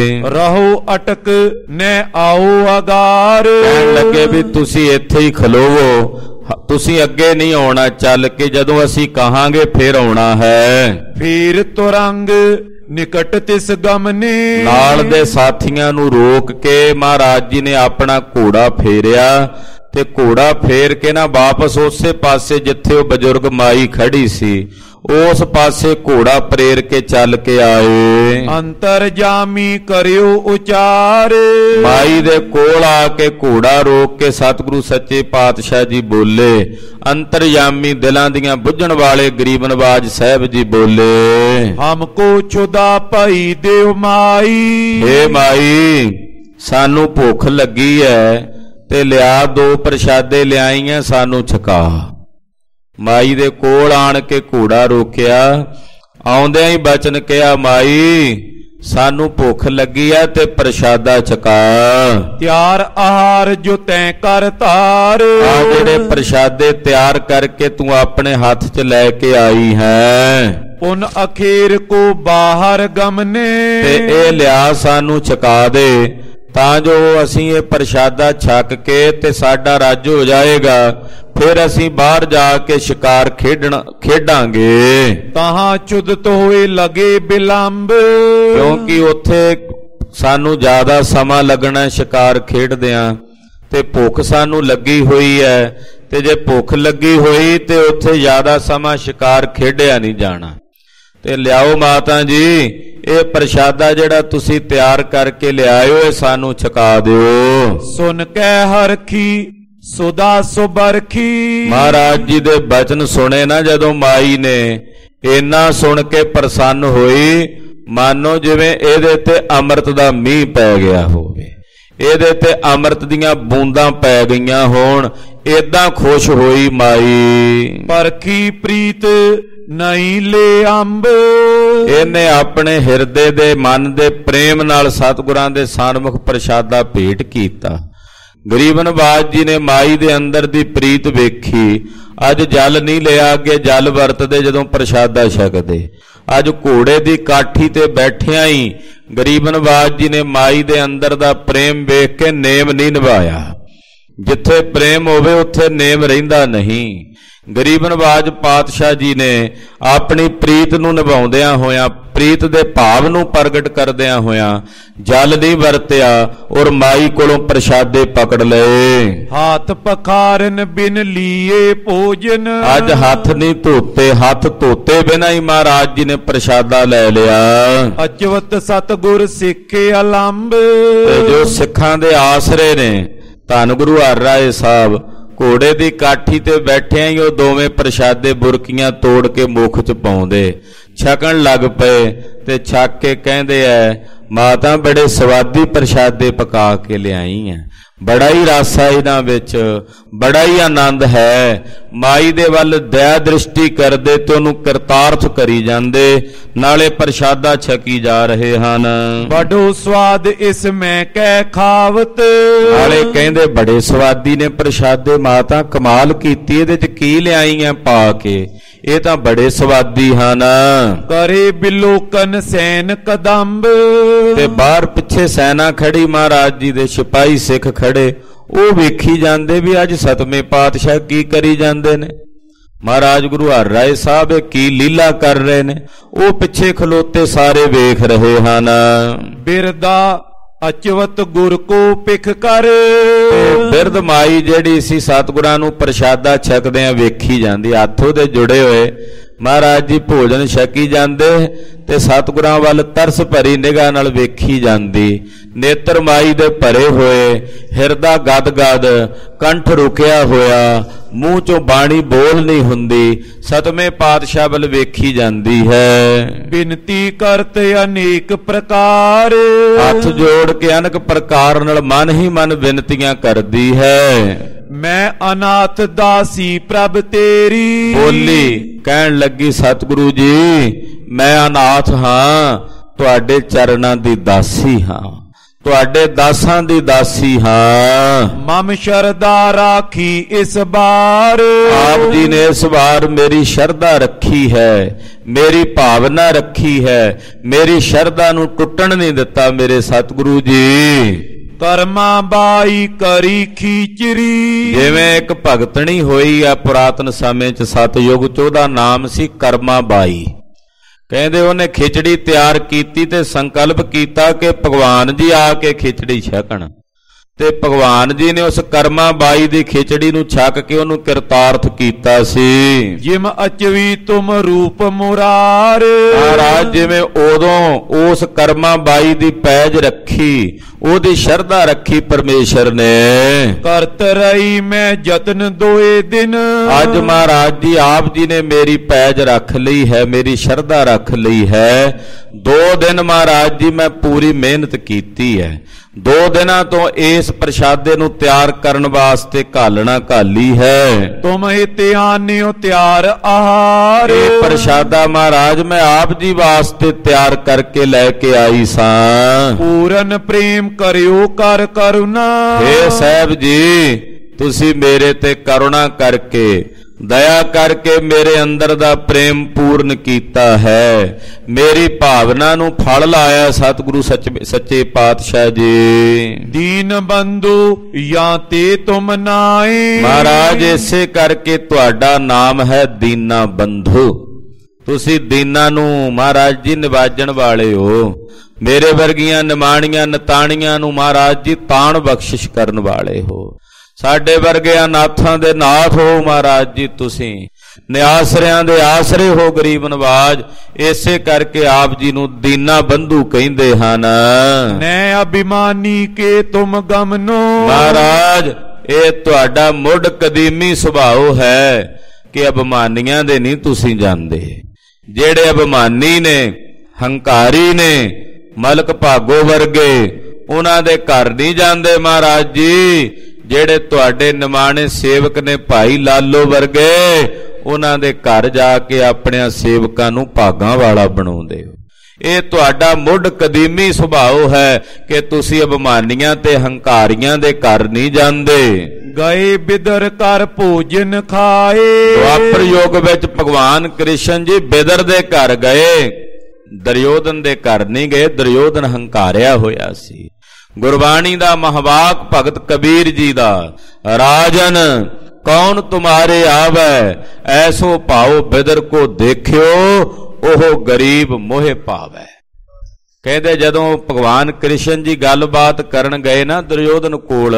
ਰਹੋ ਅਟਕ ਨੇ ਆਓ ਅਗਾਰ, ਕਹਿਣ ਲੱਗੇ ਵੀ ਤੁਸੀਂ ਇੱਥੇ ਹੀ ਖਲੋਵੋ, ਤੁਸੀਂ ਅੱਗੇ ਨਹੀਂ ਆਉਣਾ, ਚੱਲ ਕੇ ਜਦੋਂ ਅਸੀਂ ਕਹਾਂਗੇ ਫਿਰ ਆਉਣਾ ਹੈ। ਫਿਰ ਤੁਰੰਗ ਨਿਕਟ ਤਿਸ ਗਮਨੇ, ਨਾਲ ਦੇ ਸਾਥੀਆਂ ਨੂੰ ਰੋਕ ਕੇ ਮਹਾਰਾਜ ਜੀ ਨੇ ਆਪਣਾ ਘੋੜਾ ਫੇਰਿਆ, ਤੇ ਘੋੜਾ ਫੇਰ ਕੇ ਨਾ ਵਾਪਸ ਉਸੇ ਪਾਸੇ ਜਿੱਥੇ ਉਹ ਬਜ਼ੁਰਗ ਮਾਈ ਖੜੀ ਸੀ ਉਸ ਪਾਸੇ ਘੋੜਾ ਪ੍ਰੇਰ ਕੇ ਚੱਲ ਕੇ ਆਏ। ਅੰਤਰਜਾਮੀ ਕਰਿਓ ਉਚਾਰ, ਮਾਈ ਦੇ ਕੋਲ ਆ ਕੇ ਘੋੜਾ ਰੋਕ ਕੇ ਸਤਿਗੁਰੂ ਸੱਚੇ ਪਾਤਸ਼ਾਹ ਜੀ ਬੋਲੇ। ਅੰਤਰਜਾਮੀ ਦਿਲਾਂ ਦੀਆਂ ਬੁੱਝਣ ਵਾਲੇ ਗਰੀਬ ਨਵਾਜ ਸਾਹਿਬ ਜੀ ਬੋਲੇ, ਹਮਕੋ ਛੁਦਾ ਭਾਈ ਦੇਵ ਮਾਈ, ਹੇ ਮਾਈ ਸਾਨੂੰ ਭੁੱਖ ਲੱਗੀ ਐ ਤੇ ਲਿਆ 2 ਪ੍ਰਸ਼ਾਦੇ ਲਿਆਈਆਂ, ਸਾਨੂੰ ਛਕਾ। ਮਾਈ ਦੇ ਕੋਲ ਆਣ ਕੇ ਘੋੜਾ ਰੋਕਿਆ, ਆਉਂਦਿਆਂ ਹੀ ਬਚਨ ਕਿਹਾ, ਮਾਈ ਸਾਨੂੰ ਭੁੱਖ ਲੱਗੀ ਆ ਤੇ ਪ੍ਰਸ਼ਾਦਾ ਛਕਾ। ਤਿਆਰ ਆਹਾਰ ਜੋ ਤੈਂ ਕਰ ਧਾਰ, ਆ ਜਿਹੜੇ ਪ੍ਰਸ਼ਾਦੇ ਤਿਆਰ ਕਰਕੇ ਤੂੰ ਆਪਣੇ ਹੱਥ 'ਚ ਲੈ ਕੇ ਆਈ ਹੈ, ਪੁਨ ਅਖੀਰ ਕੋ ਬਾਹਰ ਗਮਨੇ, ਤੇ ਇਹ ਲਿਆ ਸਾਨੂੰ ਛਕਾ ਦੇ, ਤਾਂ ਜੋ ਅਸੀਂ ਇਹ ਪ੍ਰਸ਼ਾਦਾ ਛਕ ਕੇ ਤੇ ਸਾਡਾ ਰੱਜ ਹੋ ਜਾਏਗਾ, ਫਿਰ ਅਸੀਂ ਬਾਹਰ ਜਾ ਕੇ ਸ਼ਿਕਾਰ ਖੇਡਾਂਗੇ। ਤਾਹਾਂ ਚੁਦਤ ਹੋਏ ਲਗੇ ਬਿਲੰਬ, ਕਿਉਂਕਿ ਉੱਥੇ ਸਾਨੂੰ ਜ਼ਿਆਦਾ ਸਮਾਂ ਲੱਗਣਾ ਸ਼ਿਕਾਰ ਖੇਡਦਿਆਂ, ਤੇ ਭੁੱਖ ਸਾਨੂੰ ਲੱਗੀ ਹੋਈ ਹੈ, ਤੇ ਜੇ ਭੁੱਖ ਲੱਗੀ ਹੋਈ ਤੇ ਉੱਥੇ ਜ਼ਿਆਦਾ ਸਮਾਂ ਸ਼ਿਕਾਰ ਖੇਡਿਆ ਨਹੀਂ ਜਾਣਾ। ਤੇ ਲਿਆਓ ਮਾਤਾ ਜੀ ਇਹ ਪ੍ਰਸ਼ਾਦਾ ਜਿਹੜਾ ਤੁਸੀਂ ਤਿਆਰ ਕਰਕੇ ਲਿਆਇਓ, ਇਹ ਸਾਨੂੰ ਛਕਾ ਦਿਓ। ਸੁਨ ਕੈ ਹਰਖੀ ਸੁਦਾ ਸੁਬਰਖੀ, ਮਹਾਰਾਜ ਜੀ ਦੇ ਬਚਨ ਸੁਣੇ ਨਾ ਜਦੋਂ ਮਾਈ ਨੇ, ਇੰਨਾ ਸੁਣ ਕੇ ਪ੍ਰਸੰਨ ਹੋਈ, ਮਾਨੋ ਜਿਵੇਂ ਇਹਦੇ ਤੇ ਅੰਮ੍ਰਿਤ ਦਾ ਮੀਂਹ ਪੈ ਗਿਆ ਹੋਵੇ, ਇਹਦੇ ਤੇ ਅੰਮ੍ਰਿਤ ਦੀਆਂ ਬੂੰਦਾਂ ਪੈ ਗਈਆਂ ਹੋਣ, ਏਦਾਂ ਖੁਸ਼ ਹੋਈ ਮਾਈ। ਪਰਖੀ ਪ੍ਰੀਤ ਨਹੀਂ ਲੈ ਅੰਬ, ਇਹਨੇ ਆਪਣੇ ਹਿਰਦੇ ਦੇ ਮਨ ਦੇ ਪ੍ਰੇਮ ਨਾਲ ਸਤਿਗੁਰਾਂ ਦੇ ਸਨਮੁਖ ਪ੍ਰਸ਼ਾਦਾ ਭੇਟ ਕੀਤਾ। ਗਰੀਬ ਨਵਾਜ ਜੀ ਨੇ ਮਾਈ ਦੇ ਅੰਦਰ ਦੀ ਪ੍ਰੀਤ ਵੇਖੀ। ਅੱਜ ਜਲ ਨਹੀਂ ਲਿਆ, ਅੱਗੇ ਜਲ ਵਰਤਦੇ ਜਦੋਂ ਪ੍ਰਸ਼ਾਦਾ ਛਕਦੇ। ਅੱਜ ਘੋੜੇ ਦੀ ਕਾਠੀ ਤੇ ਬੈਠਿਆਂ ਹੀ ਗਰੀਬ ਨਵਾਜ ਜੀ ਨੇ ਮਾਈ ਦੇ ਅੰਦਰ ਦਾ ਪ੍ਰੇਮ ਵੇਖ ਕੇ ਨੇਮ ਨਹੀਂ ਨਿਭਾਇਆ। ਜਿੱਥੇ ਪ੍ਰੇਮ ਹੋਵੇ ਉੱਥੇ ਨੇਮ ਰਹਿੰਦਾ ਨਹੀਂ। ਗਰੀਬ ਨਵਾਜ ਪਾਤਸ਼ਾਹ ਜੀ ਨੇ ਆਪਣੀ ਪ੍ਰੀਤ ਨੂੰ ਨਿਭਾਉਂਦਿਆਂ ਹੋਇਆਂ, ਪ੍ਰੀਤ ਦੇ ਭਾਵ ਨੂੰ ਪ੍ਰਗਟ ਕਰਦਿਆਂ ਹੋਇਆਂ ਜਲ ਨਹੀਂ ਵਰਤਿਆ ਔਰ ਮਾਈ ਕੋਲੋਂ ਪ੍ਰਸ਼ਾਦੇ ਪਕੜ ਲਏ। ਹਾਥ ਪਖਾਰਨ ਬਿਨ ਲੀਏ ਭੋਜਨ। ਅੱਜ ਹੱਥ ਨਹੀਂ ਧੋਤੇ, ਹੱਥ ਧੋਤੇ ਬਿਨਾਂ ਹੀ ਮਹਾਰਾਜ ਜੀ ਨੇ ਪ੍ਰਸ਼ਾਦਾ ਲੈ ਲਿਆ। ਅਚਵਤ ਸਤਿਗੁਰ ਸਿੱਖੇ ਅਲੰਬ। ਤੇ ਜੋ ਸਿੱਖਾਂ ਦੇ ਆਸਰੇ ਨੇ, ਧੰਨ ਗੁਰੂ ਹਰਿਰਾਏ ਸਾਹਿਬ ਘੋੜੇ ਦੀ ਕਾਠੀ ਤੇ ਬੈਠਿਆਂ ਹੀ ਉਹ ਦੋਵੇਂ ਪ੍ਰਸ਼ਾਦੇ ਬੁਰਕੀਆਂ ਤੋੜ ਕੇ ਮੁੱਖ ਚ ਪਾਉਂਦੇ, ਛਕਣ ਲੱਗ ਪਏ ਤੇ ਛਕ ਕੇ ਕਹਿੰਦੇ ਐ, ਮਾਤਾ ਬੜੇ ਸਵਾਦੀ ਪ੍ਰਸ਼ਾਦੇ ਪਕਾ ਕੇ ਲਿਆਈ ਐ, ਬੜਾ ਹੀ ਰਸ ਹੈ ਇਹਨਾਂ ਵਿੱਚ, ਬੜਾ ਹੀ ਆਨੰਦ ਹੈ। ਮਾਈ ਦੇ ਵੱਲ ਦਇਆ ਦ੍ਰਿਸ਼ਟੀ ਕਰਦੇ ਤੇ ਉਹਨੂੰ ਕਰਤਾਰਥ ਕਰੀ ਜਾਂਦੇ, ਨਾਲੇ ਪ੍ਰਸ਼ਾਦਾ ਛਕੀ ਜਾ ਰਹੇ ਹਨ। ਬੜੋ ਸਵਾਦ ਇਸ ਮੈਂ ਕਹਿ ਖਾਵਤ। ਨਾਲੇ ਕਹਿੰਦੇ ਬੜੇ ਸਵਾਦੀ ਨੇ ਪ੍ਰਸ਼ਾਦੇ, ਮਾਤਾ ਕਮਾਲ ਕੀਤੀ, ਇਹਦੇ ਚ ਕੀ ਲਿਆਈ ਐ ਪਾ ਕੇ, ਇਹ ਤਾਂ ਬੜੇ ਸਵਾਦੀ ਹਨ। ਕਰੇ ਬਿਲੋਕਨ ਸੈਨ ਕਦੰਬ। ਤੇ ਬਾਹਰ ਪਿੱਛੇ ਸੈਨਾ ਖੜੀ, ਮਹਾਰਾਜ ਜੀ ਦੇ ਸਿਪਾਹੀ ਸਿੱਖ ਖੜੇ, ਉਹ ਵੇਖੀ ਜਾਂਦੇ ਵੀ ਅੱਜ ਸਤਵੇਂ ਪਾਤਸ਼ਾਹ ਕੀ ਕਰੀ ਜਾਂਦੇ ਨੇ, ਮਹਾਰਾਜ ਗੁਰੂ ਹਰਿਰਾਏ ਸਾਹਿਬ ਕੀ ਲੀਲਾ ਕਰ ਰਹੇ ਨੇ। ਉਹ ਪਿੱਛੇ ਖਲੋਤੇ ਸਾਰੇ ਵੇਖ ਰਹੇ ਹਨ। ਬਿਰਦਾ ਅਚਵਤ ਗੁਰ ਕੋ ਪਿਖ ਕਰ। ਬਿਰਧ ਮਾਈ ਜਿਹੜੀ ਸੀ ਸਤਿਗੁਰਾਂ ਨੂੰ ਪ੍ਰਸ਼ਾਦਾ ਛਕਦਿਆਂ ਵੇਖੀ ਜਾਂਦੀ, ਹੱਥ ਉਹਦੇ ਜੁੜੇ ਹੋਏ, ਮਹਾਰਾਜ ਜੀ ਭੋਜਨ ਛਕੀ ਜਾਂਦੇ ਤੇ ਸਤਿਗੁਰਾਂ ਵੱਲ ਤਰਸ ਭਰੀ ਨਿਗਾਹ ਨਾਲ ਵੇਖੀ ਜਾਂਦੀ। ਨੇਤਰ ਮਾਈ ਦੇ ਭਰੇ ਹੋਏ, ਹਿਰਦਾ ਗਦ-ਗਦ, ਕੰਠ ਰੁਕਿਆ ਹੋਇਆ, ਮੂੰਹ ਚੋਂ ਬਾਣੀ ਬੋਲ ਨਹੀਂ ਹੁੰਦੀ, ਸਤਵੇਂ ਪਾਤਸ਼ਾਹ ਵੱਲ ਵੇਖੀ ਜਾਂਦੀ ਹੈ। ਬਿਨਤੀ ਕਰਤ ਅਨੇਕ ਪ੍ਰਕਾਰ। ਹੱਥ ਜੋੜ ਕੇ ਅਨੇਕ ਪ੍ਰਕਾਰ ਨਾਲ ਮਨ ਹੀ ਮਨ ਬਿਨਤੀਆਂ ਕਰਦੀ ਹੈ। ਮੈਂ ਅਨਾਥ ਦਾਸੀ ਪ੍ਰਭ ਤੇਰੀ। ਬੋਲੀ ਕਹਿਣ ਲੱਗੀ, ਸਤਿਗੁਰੂ ਜੀ ਮੈਂ ਅਨਾਥ ਹਾਂ, ਤੁਹਾਡੇ ਚਰਨਾਂ ਦੀ ਦਾਸੀ ਹਾਂ, ਤੁਹਾਡੇ ਦਾਸਾਂ ਦੀ ਦਾਸੀ ਹਾਂ। ਮਮ ਸ਼ਰਧਾ ਰਾਖੀ ਇਸ ਬਾਰ। ਆਪ ਜੀ ਨੇ ਇਸ ਵਾਰ ਮੇਰੀ ਸ਼ਰਧਾ ਰੱਖੀ ਹੈ, ਮੇਰੀ ਭਾਵਨਾ ਰੱਖੀ ਹੈ, ਮੇਰੀ ਸ਼ਰਧਾ ਨੂੰ ਟੁੱਟਣ ਨਹੀਂ ਦਿੱਤਾ ਮੇਰੇ ਸਤਿਗੁਰੂ ਜੀ। ਕਰਮਾ ਬਾਈ ਕਰੀ ਖੀਚਰੀ। ਜਿਵੇਂ ਇੱਕ ਭਗਤਣੀ ਹੋਈ ਆ ਪੁਰਾਤਨ ਸਮੇਂ ਚ, ਸਤਯੁਗ ਚ, ਉਹਦਾ ਨਾਮ ਸੀ ਕਰਮਾ ਬਾਈ। ਕਹਿੰਦੇ ਉਹਨੇ ਖਿਚੜੀ ਤਿਆਰ ਕੀਤੀ ਤੇ ਸੰਕਲਪ ਕੀਤਾ ਕਿ ਭਗਵਾਨ ਜੀ ਆ ਕੇ ਖਿਚੜੀ ਛਕਣ, ਤੇ ਭਗਵਾਨ ਜੀ ਨੇ ਉਸ ਕਰਮਾ ਬਾਈ ਦੀ ਖਿਚੜੀ ਨੂੰ ਛਕ ਕੇ ਉਹਨੂੰ ਕਿਰਤਾਰਥ ਕੀਤਾ ਸੀ। ਜਿਮ ਅਚਵੀ ਤੁਮ ਰੂਪ ਮੁਰਾਰ। ਮਹਾਰਾਜ ਜਿਵੇਂ ਉਦੋਂ ਉਸ ਕਰਮਾ ਬਾਈ ਦੀ ਪੈਜ ਰੱਖੀ, ਉਹਦੀ ਸ਼ਰਧਾ ਰੱਖੀ ਪਰਮੇਸ਼ਰ ਨੇ। ਕਰਤ ਰਹੀ ਮੈਂ ਯਤਨ ਦੋਏ ਦਿਨ। ਅੱਜ ਮਹਾਰਾਜ ਜੀ ਆਪ ਜੀ ਨੇ ਮੇਰੀ ਪੈਜ ਰੱਖ ਲਈ ਹੈ, ਮੇਰੀ ਸ਼ਰਧਾ ਰੱਖ ਲਈ ਹੈ। 2 ਦਿਨ ਮਹਾਰਾਜ ਜੀ ਮੈਂ ਪੂਰੀ ਮਿਹਨਤ ਕੀਤੀ ਹੈ। 2 ਦਿਨਾਂ ਤੋਂ ਇਸ ਪ੍ਰਸ਼ਾਦੇ ਨੂੰ ਤਿਆਰ ਕਰਨ ਵਾਸਤੇ ਘਾਲਣਾ ਘਾਲੀ ਹੈ। ਤੁਮ ਹੀ ਧਿਆਨਿਓ ਤਿਆਰ ਆਹਾਰ। ਇਹ ਪ੍ਰਸ਼ਾਦਾ ਮਹਾਰਾਜ ਮੈਂ ਆਪ ਜੀ ਵਾਸਤੇ ਤਿਆਰ ਕਰਕੇ ਲੈ ਕੇ ਆਈ ਸਾਂ। ਪੂਰਨ ਪ੍ਰੇਮ ਕਰਿਓ ਕਰ ਕਰੁਣਾ। ਹੇ ਸਾਹਿਬ ਜੀ ਤੁਸੀਂ ਮੇਰੇ ਤੇ ਕਰੁਣਾ ਕਰਕੇ, ਦਇਆ ਕਰਕੇ ਮੇਰੇ ਅੰਦਰ ਦਾ ਪ੍ਰੇਮ ਪੂਰਨ ਕੀਤਾ ਹੈ, ਮੇਰੀ ਭਾਵਨਾ ਨੂੰ ਫਲ ਲਾਇਆ ਸਤਿਗੁਰੂ ਸੱਚੇ ਪਾਤਸ਼ਾਹ ਜੀ। ਦੀਨ ਬੰਧੂ ਜਾਂ ਤੇ ਤੁਮ ਨਾਏ। ਮਹਾਰਾਜ ਇਸੇ ਕਰਕੇ ਤੁਹਾਡਾ ਨਾਮ ਹੈ ਦੀਨਾ ਬੰਧੂ। ਤੁਸੀਂ ਦੀਨਾਂ ਨੂੰ ਮਹਾਰਾਜ ਜੀ ਨਿਵਾਜਣ ਵਾਲੇ ਹੋ, ਮੇਰੇ ਵਰਗੀਆਂ ਨਿਮਾਣੀਆਂ ਨਤਾਣੀਆਂ ਨੂੰ ਮਹਾਰਾਜ ਜੀ ਤਾਣ ਬਖਸ਼ਿਸ਼ ਕਰਨ ਵਾਲੇ ਹੋ, ਸਾਡੇ ਵਰਗੇ ਅਨਾਥਾਂ ਦੇ ਨਾਥ ਹੋ ਮਹਾਰਾਜ ਜੀ। ਤੁਸੀਂ ਨਿਆਸਰਿਆਂ ਦੇ ਆਸਰੇ ਹੋ, ਗਰੀਬ ਨਵਾਜ। ਇਸੇ ਕਰਕੇ ਆਪ ਜੀ ਨੂੰ ਦੀਨਾ ਬੰਧੂ ਕਹਿੰਦੇ ਹਨ। ਨੈ ਅਭਿਮਾਨੀ ਕੇ ਤੁਮ ਗਮਨੋ। ਮਹਾਰਾਜ ਇਹ ਤੁਹਾਡਾ ਮੁੱਢ ਕਦੀਮੀ ਸੁਭਾਅ ਹੈ ਕਿ ਅਭਿਮਾਨੀਆਂ ਦੇ ਨਹੀਂ ਤੁਸੀਂ ਜਾਂਦੇ। ਜਿਹੜੇ ਅਭਿਮਾਨੀ ਨੇ, ਹੰਕਾਰੀ ਨੇ, ਮਲਕ ਭਾਗੋ ਵਰਗੇ, ਉਹਨਾਂ ਦੇ ਘਰ ਨਹੀਂ ਜਾਂਦੇ ਮਹਾਰਾਜ ਜੀ। ਜਿਹੜੇ ਤੁਹਾਡੇ ਨਿਮਾਣੇ ਸੇਵਕ ਨੇ ਭਾਈ ਲਾਲੋ ਵਰਗੇ, ਉਹਨਾਂ ਦੇ ਘਰ ਜਾ ਕੇ ਆਪਣਿਆਂ ਸੇਵਕਾਂ ਨੂੰ ਭਾਗਾਂ ਵਾਲਾ ਬਣਾਉਂਦੇ ਹੋ। ਇਹ ਤੁਹਾਡਾ ਮੁੱਢ ਕਦੀਮੀ ਸੁਭਾਅ ਹੈ ਕਿ ਤੁਸੀਂ ਅਭਿਮਾਨੀਆਂ ਤੇ ਹੰਕਾਰੀਆਂ ਦੇ ਘਰ ਨਹੀਂ ਜਾਂਦੇ। ਗਏ ਬਿਦਰ ਕਰ ਭੋਜਨ ਖਾਏ। ਦੁਆਪਰ ਯੁੱਗ ਵਿੱਚ ਭਗਵਾਨ ਕ੍ਰਿਸ਼ਨ ਜੀ ਬਿਦਰ ਦੇ ਘਰ ਗਏ, ਦੁਰਯੋਧਨ ਦੇ ਘਰ ਨਹੀਂ ਗਏ। ਦੁਰਯੋਧਨ ਹੰਕਾਰਿਆ ਹੋਇਆ ਸੀ। ਗੁਰਬਾਣੀ ਦਾ ਮਹਾਵਾਕ ਭਗਤ ਕਬੀਰ ਜੀ ਦਾ, ਰਾਜਨ ਕੌਣ ਤੁਮਾਰੇ ਆਵੈ, ਐਸੋ ਭਾਉ ਬਿਦਰ ਕੋ ਦੇਖਿਓ, ਉਹ ਗਰੀਬ ਮੋਹਿ ਪਾਵੈ। ਕਹਿੰਦੇ ਜਦੋਂ ਭਗਵਾਨ ਕ੍ਰਿਸ਼ਨ ਜੀ ਗੱਲਬਾਤ ਕਰਨ ਗਏ ਨਾ ਦੁਰਯੋਧਨ ਕੋਲ,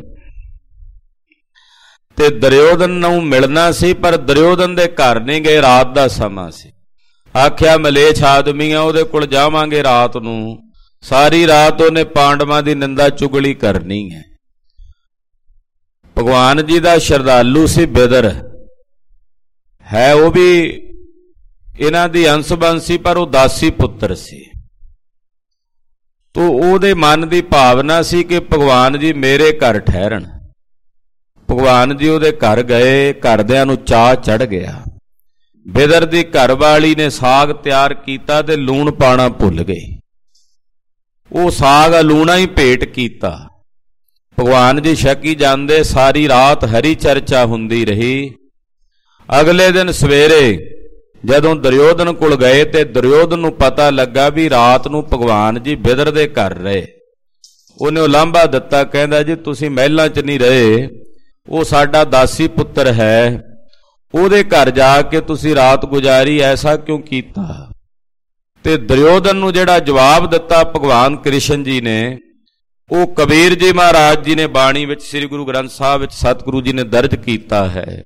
ਤੇ ਦੁਰਯੋਧਨ ਨੂੰ ਮਿਲਣਾ ਸੀ, ਪਰ ਦੁਰਯੋਧਨ ਦੇ ਘਰ ਨਹੀਂ ਗਏ, ਰਾਤ ਦਾ ਸਮਾਂ ਸੀ। ਆਖਿਆ ਮਲੇਛ ਆਦਮੀ ਆ, ਉਹਦੇ ਕੋਲ ਜਾਵਾਂਗੇ ਰਾਤ ਨੂੰ, ਸਾਰੀ ਰਾਤ ਉਹਨੇ ਪਾਂਡਵਾਂ ਦੀ ਨਿੰਦਾ ਚੁਗਲੀ ਕਰਨੀ ਹੈ। ਭਗਵਾਨ ਜੀ ਦਾ ਸ਼ਰਧਾਲੂ ਸੀ ਬਿਦਰ, ਹੈ ਉਹ ਵੀ ਇਹਨਾਂ ਦੀ ਅੰਸ਼-ਬੰਸ਼ ਸੀ, ਪਰ ਉਹ ਦਾਸੀ ਪੁੱਤਰ ਸੀ। ਤੋ ਉਹਦੇ ਮਨ ਦੀ ਭਾਵਨਾ ਸੀ ਕਿ ਭਗਵਾਨ ਜੀ ਮੇਰੇ ਘਰ ਠਹਿਰਨ। ਭਗਵਾਨ ਜੀ ਉਹਦੇ ਘਰ ਗਏ, ਘਰਦਿਆਂ ਨੂੰ ਚਾਅ ਚੜ੍ਹ ਗਿਆ। ਬਿਦਰ ਦੀ ਘਰਵਾਲੀ ਨੇ ਸਾਗ ਤਿਆਰ ਕੀਤਾ ਤੇ ਲੂਣ ਪਾਣਾ ਭੁੱਲ ਗਈ। ਉਹ ਸਾਗ ਲੂਣਾ ਹੀ ਭੇਟ ਕੀਤਾ। ਭਗਵਾਨ ਜੀ ਛਕੀ ਜਾਂਦੇ, ਸਾਰੀ ਰਾਤ ਹਰੀ ਚਰਚਾ ਹੁੰਦੀ ਰਹੀ। ਅਗਲੇ ਦਿਨ ਸਵੇਰੇ ਜਦੋਂ ਦੁਰਯੋਧਨ ਕੋਲ ਗਏ ਤੇ ਦੁਰਯੋਧਨ ਨੂੰ ਪਤਾ ਲੱਗਾ ਵੀ ਰਾਤ ਨੂੰ ਭਗਵਾਨ ਜੀ ਬਿਦਰ ਦੇ ਘਰ ਰਹੇ। ਉਹਨੇ ਉਲਾਂਭਾ ਦਿੱਤਾ, ਕਹਿੰਦਾ ਜੀ ਤੁਸੀਂ ਮਹਿਲਾਂ 'ਚ ਨਹੀਂ ਰਹੇ, ਉਹ ਸਾਡਾ ਦਾਸੀ ਪੁੱਤਰ ਹੈ, ਉਹਦੇ ਘਰ ਜਾ ਕੇ ਤੁਸੀਂ ਰਾਤ ਗੁਜ਼ਾਰੀ, ਐਸਾ ਕਿਉਂ ਕੀਤਾ? ਤੇ ਦੁਰਯੋਧਨ ਨੂੰ ਜਿਹੜਾ ਜਵਾਬ ਦਿੱਤਾ ਭਗਵਾਨ ਕ੍ਰਿਸ਼ਨ ਜੀ ਨੇ, ਉਹ ਕਬੀਰ ਜੀ ਮਹਾਰਾਜ ਜੀ ਨੇ ਬਾਣੀ ਵਿੱਚ, ਸ੍ਰੀ ਗੁਰੂ ਗ੍ਰੰਥ ਸਾਹਿਬ ਵਿੱਚ ਸਤਿਗੁਰੂ ਜੀ ਨੇ ਦਰਜ ਕੀਤਾ ਹੈ,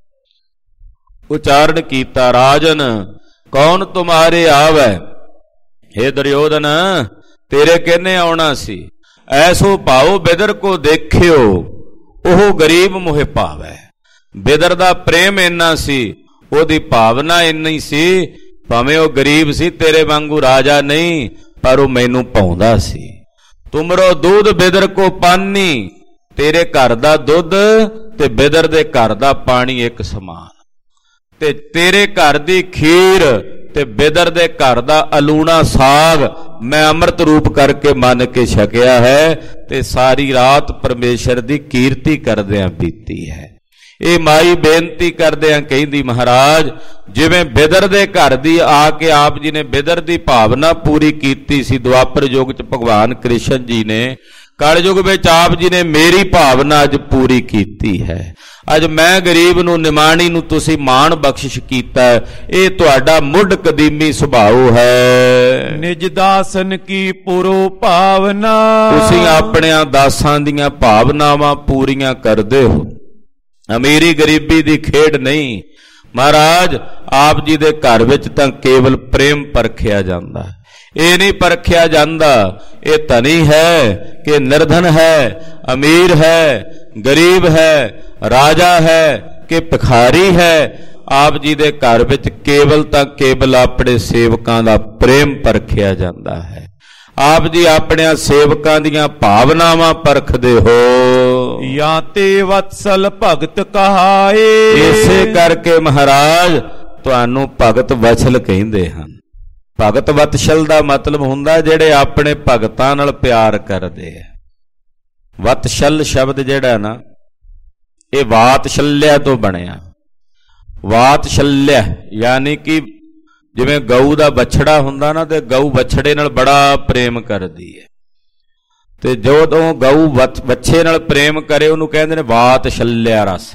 ਉਚਾਰਨ ਕੀਤਾ। ਰਾਜਨ ਕੌਣ ਤੁਮਾਰੇ ਆਵੈ, ਹੇ ਦੁਰਯੋਧਨ ਤੇਰੇ ਕਿਹਨੇ ਆਉਣਾ ਸੀ, ਐਸੋ ਭਾਉ ਬਿਦਰ ਕੋ ਦੇਖਿਓ, ਉਹ ਗਰੀਬ ਮੋਹਿ ਪਾਵੈ। ਬਿਦਰ ਦਾ ਪ੍ਰੇਮ ਇੰਨਾ ਸੀ, ਉਹਦੀ ਭਾਵਨਾ ਇੰਨੀ ਸੀ, ਭਾਵੇਂ ਉਹ ਗਰੀਬ ਸੀ, ਤੇਰੇ ਵਾਂਗੂ ਰਾਜਾ ਨਹੀਂ, ਪਰ ਉਹ ਮੈਨੂੰ ਪਾਉਂਦਾ ਸੀ। ਤੁਮਰੋ ਦੁੱਧ ਬਿਦਰ ਕੋ ਪਾਨੀ, ਤੇਰੇ ਘਰ ਦਾ ਦੁੱਧ ਤੇ ਬਿਦਰ ਦੇ ਘਰ ਦਾ ਪਾਣੀ ਇੱਕ ਸਮਾਨ। ਤੇ ਤੇਰੇ ਘਰ ਦੀ ਖੀਰ ਤੇ ਬਿਦਰ ਦੇ ਘਰ ਦਾ ਅਲੂਣਾ ਸਾਗ ਮੈਂ ਅੰਮ੍ਰਿਤ ਰੂਪ ਕਰਕੇ ਮੰਨ ਕੇ ਛਕਿਆ ਹੈ, ਤੇ ਸਾਰੀ ਰਾਤ ਪਰਮੇਸ਼ਰ ਦੀ ਕੀਰਤੀ ਕਰਦਿਆਂ ਬੀਤੀ ਹੈ। ਇਹ ਮਾਈ ਬੇਨਤੀ ਕਰਦਿਆਂ ਕਹਿੰਦੀ, ਮਹਾਰਾਜ ਜਿਵੇਂ ਬਿਦਰ ਦੇ ਘਰ ਦੀ ਆ ਕੇ ਆਪ ਜੀ ਨੇ ਬਿਦਰ ਦੀ ਭਾਵਨਾ ਪੂਰੀ ਕੀਤੀ ਸੀ ਦੁਆਪਰ ਯੁੱਗ 'ਚ ਭਗਵਾਨ ਕ੍ਰਿਸ਼ਨ ਜੀ ਨੇ, ਕਲਯੁਗ ਵਿੱਚ ਆਪ ਜੀ ਨੇ ਮੇਰੀ ਭਾਵਨਾ ਅੱਜ ਪੂਰੀ ਕੀਤੀ ਹੈ। ਅੱਜ ਮੈਂ ਗਰੀਬ ਨੂੰ, ਨਿਮਾਣੀ ਨੂੰ ਤੁਸੀਂ ਮਾਣ ਬਖਸ਼ਿਸ਼ ਕੀਤਾ, ਇਹ ਤੁਹਾਡਾ ਮੁੱਢ ਕਦੀਮੀ ਸੁਭਾਅ ਹੈ। ਨਿਜ ਦਾਸਨ ਕੀ ਪੁਰੋ ਭਾਵਨਾ, ਤੁਸੀਂ ਆਪਣਿਆਂ ਦਾਸਾਂ ਦੀਆਂ ਭਾਵਨਾਵਾਂ ਪੂਰੀਆਂ ਕਰਦੇ ਹੋ, ਅਮੀਰੀ ਗਰੀਬੀ ਦੀ ਖੇਡ ਨਹੀਂ। ਮਹਾਰਾਜ ਆਪ ਜੀ ਦੇ ਘਰ ਵਿੱਚ ਤਾਂ ਕੇਵਲ ਪ੍ਰੇਮ ਪਰਖਿਆ ਜਾਂਦਾ, ਇਹ ਨਹੀਂ ਪਰਖਿਆ ਜਾਂਦਾ ਇਹ ਧਨੀ ਹੈ ਕਿ ਨਿਰਧਨ ਹੈ, ਅਮੀਰ ਹੈ, ਗਰੀਬ ਹੈ, ਰਾਜਾ ਹੈ ਕਿ ਭਿਖਾਰੀ ਹੈ। ਆਪ ਜੀ ਦੇ ਘਰ ਵਿੱਚ ਕੇਵਲ ਤਾਂ ਕੇਵਲ ਆਪਣੇ ਸੇਵਕਾਂ ਦਾ ਪ੍ਰੇਮ ਪਰਖਿਆ ਜਾਂਦਾ ਹੈ। ਆਪ ਜੀ ਆਪਣਿਆਂ ਸੇਵਕਾਂ ਦੀਆਂ ਭਾਵਨਾਵਾਂ ਪਰਖਦੇ ਹੋ। ਜਾਂ ਤੇ ਵਤਸਲ ਭਗਤ ਕਹਾਏ, ਇਸੇ ਕਰਕੇ ਮਹਾਰਾਜ ਤੁਹਾਨੂੰ ਭਗਤ ਵਤਸਲ ਕਹਿੰਦੇ ਹਨ। ਭਗਤ ਵਤਸਲ ਦਾ ਮਤਲਬ ਹੁੰਦਾ ਜਿਹੜੇ ਆਪਣੇ ਭਗਤਾਂ ਨਾਲ ਪਿਆਰ ਕਰਦੇ ਆ। ਵਤਸਲ ਸ਼ਬਦ ਜਿਹੜਾ ਨਾ, ਇਹ ਵਾਤਸ਼ਲਿਆ ਤੋਂ ਬਣਿਆ। ਵਾਤਸ਼ਲਿਆ ਯਾਨੀ ਕਿ ਜਿਵੇਂ ਗਊ ਦਾ ਵੱਛੜਾ ਹੁੰਦਾ ਨਾ, ਤੇ ਗਊ ਵੱਛੜੇ ਨਾਲ ਬੜਾ ਪ੍ਰੇਮ ਕਰਦੀ ਹੈ, ਤੇ ਜਦੋਂ ਗਊ ਵੱਛੇ ਨਾਲ ਪ੍ਰੇਮ ਕਰੇ ਉਹਨੂੰ ਕਹਿੰਦੇ ਨੇ ਵਾਤਸ਼ਲਿਆ ਰਸ।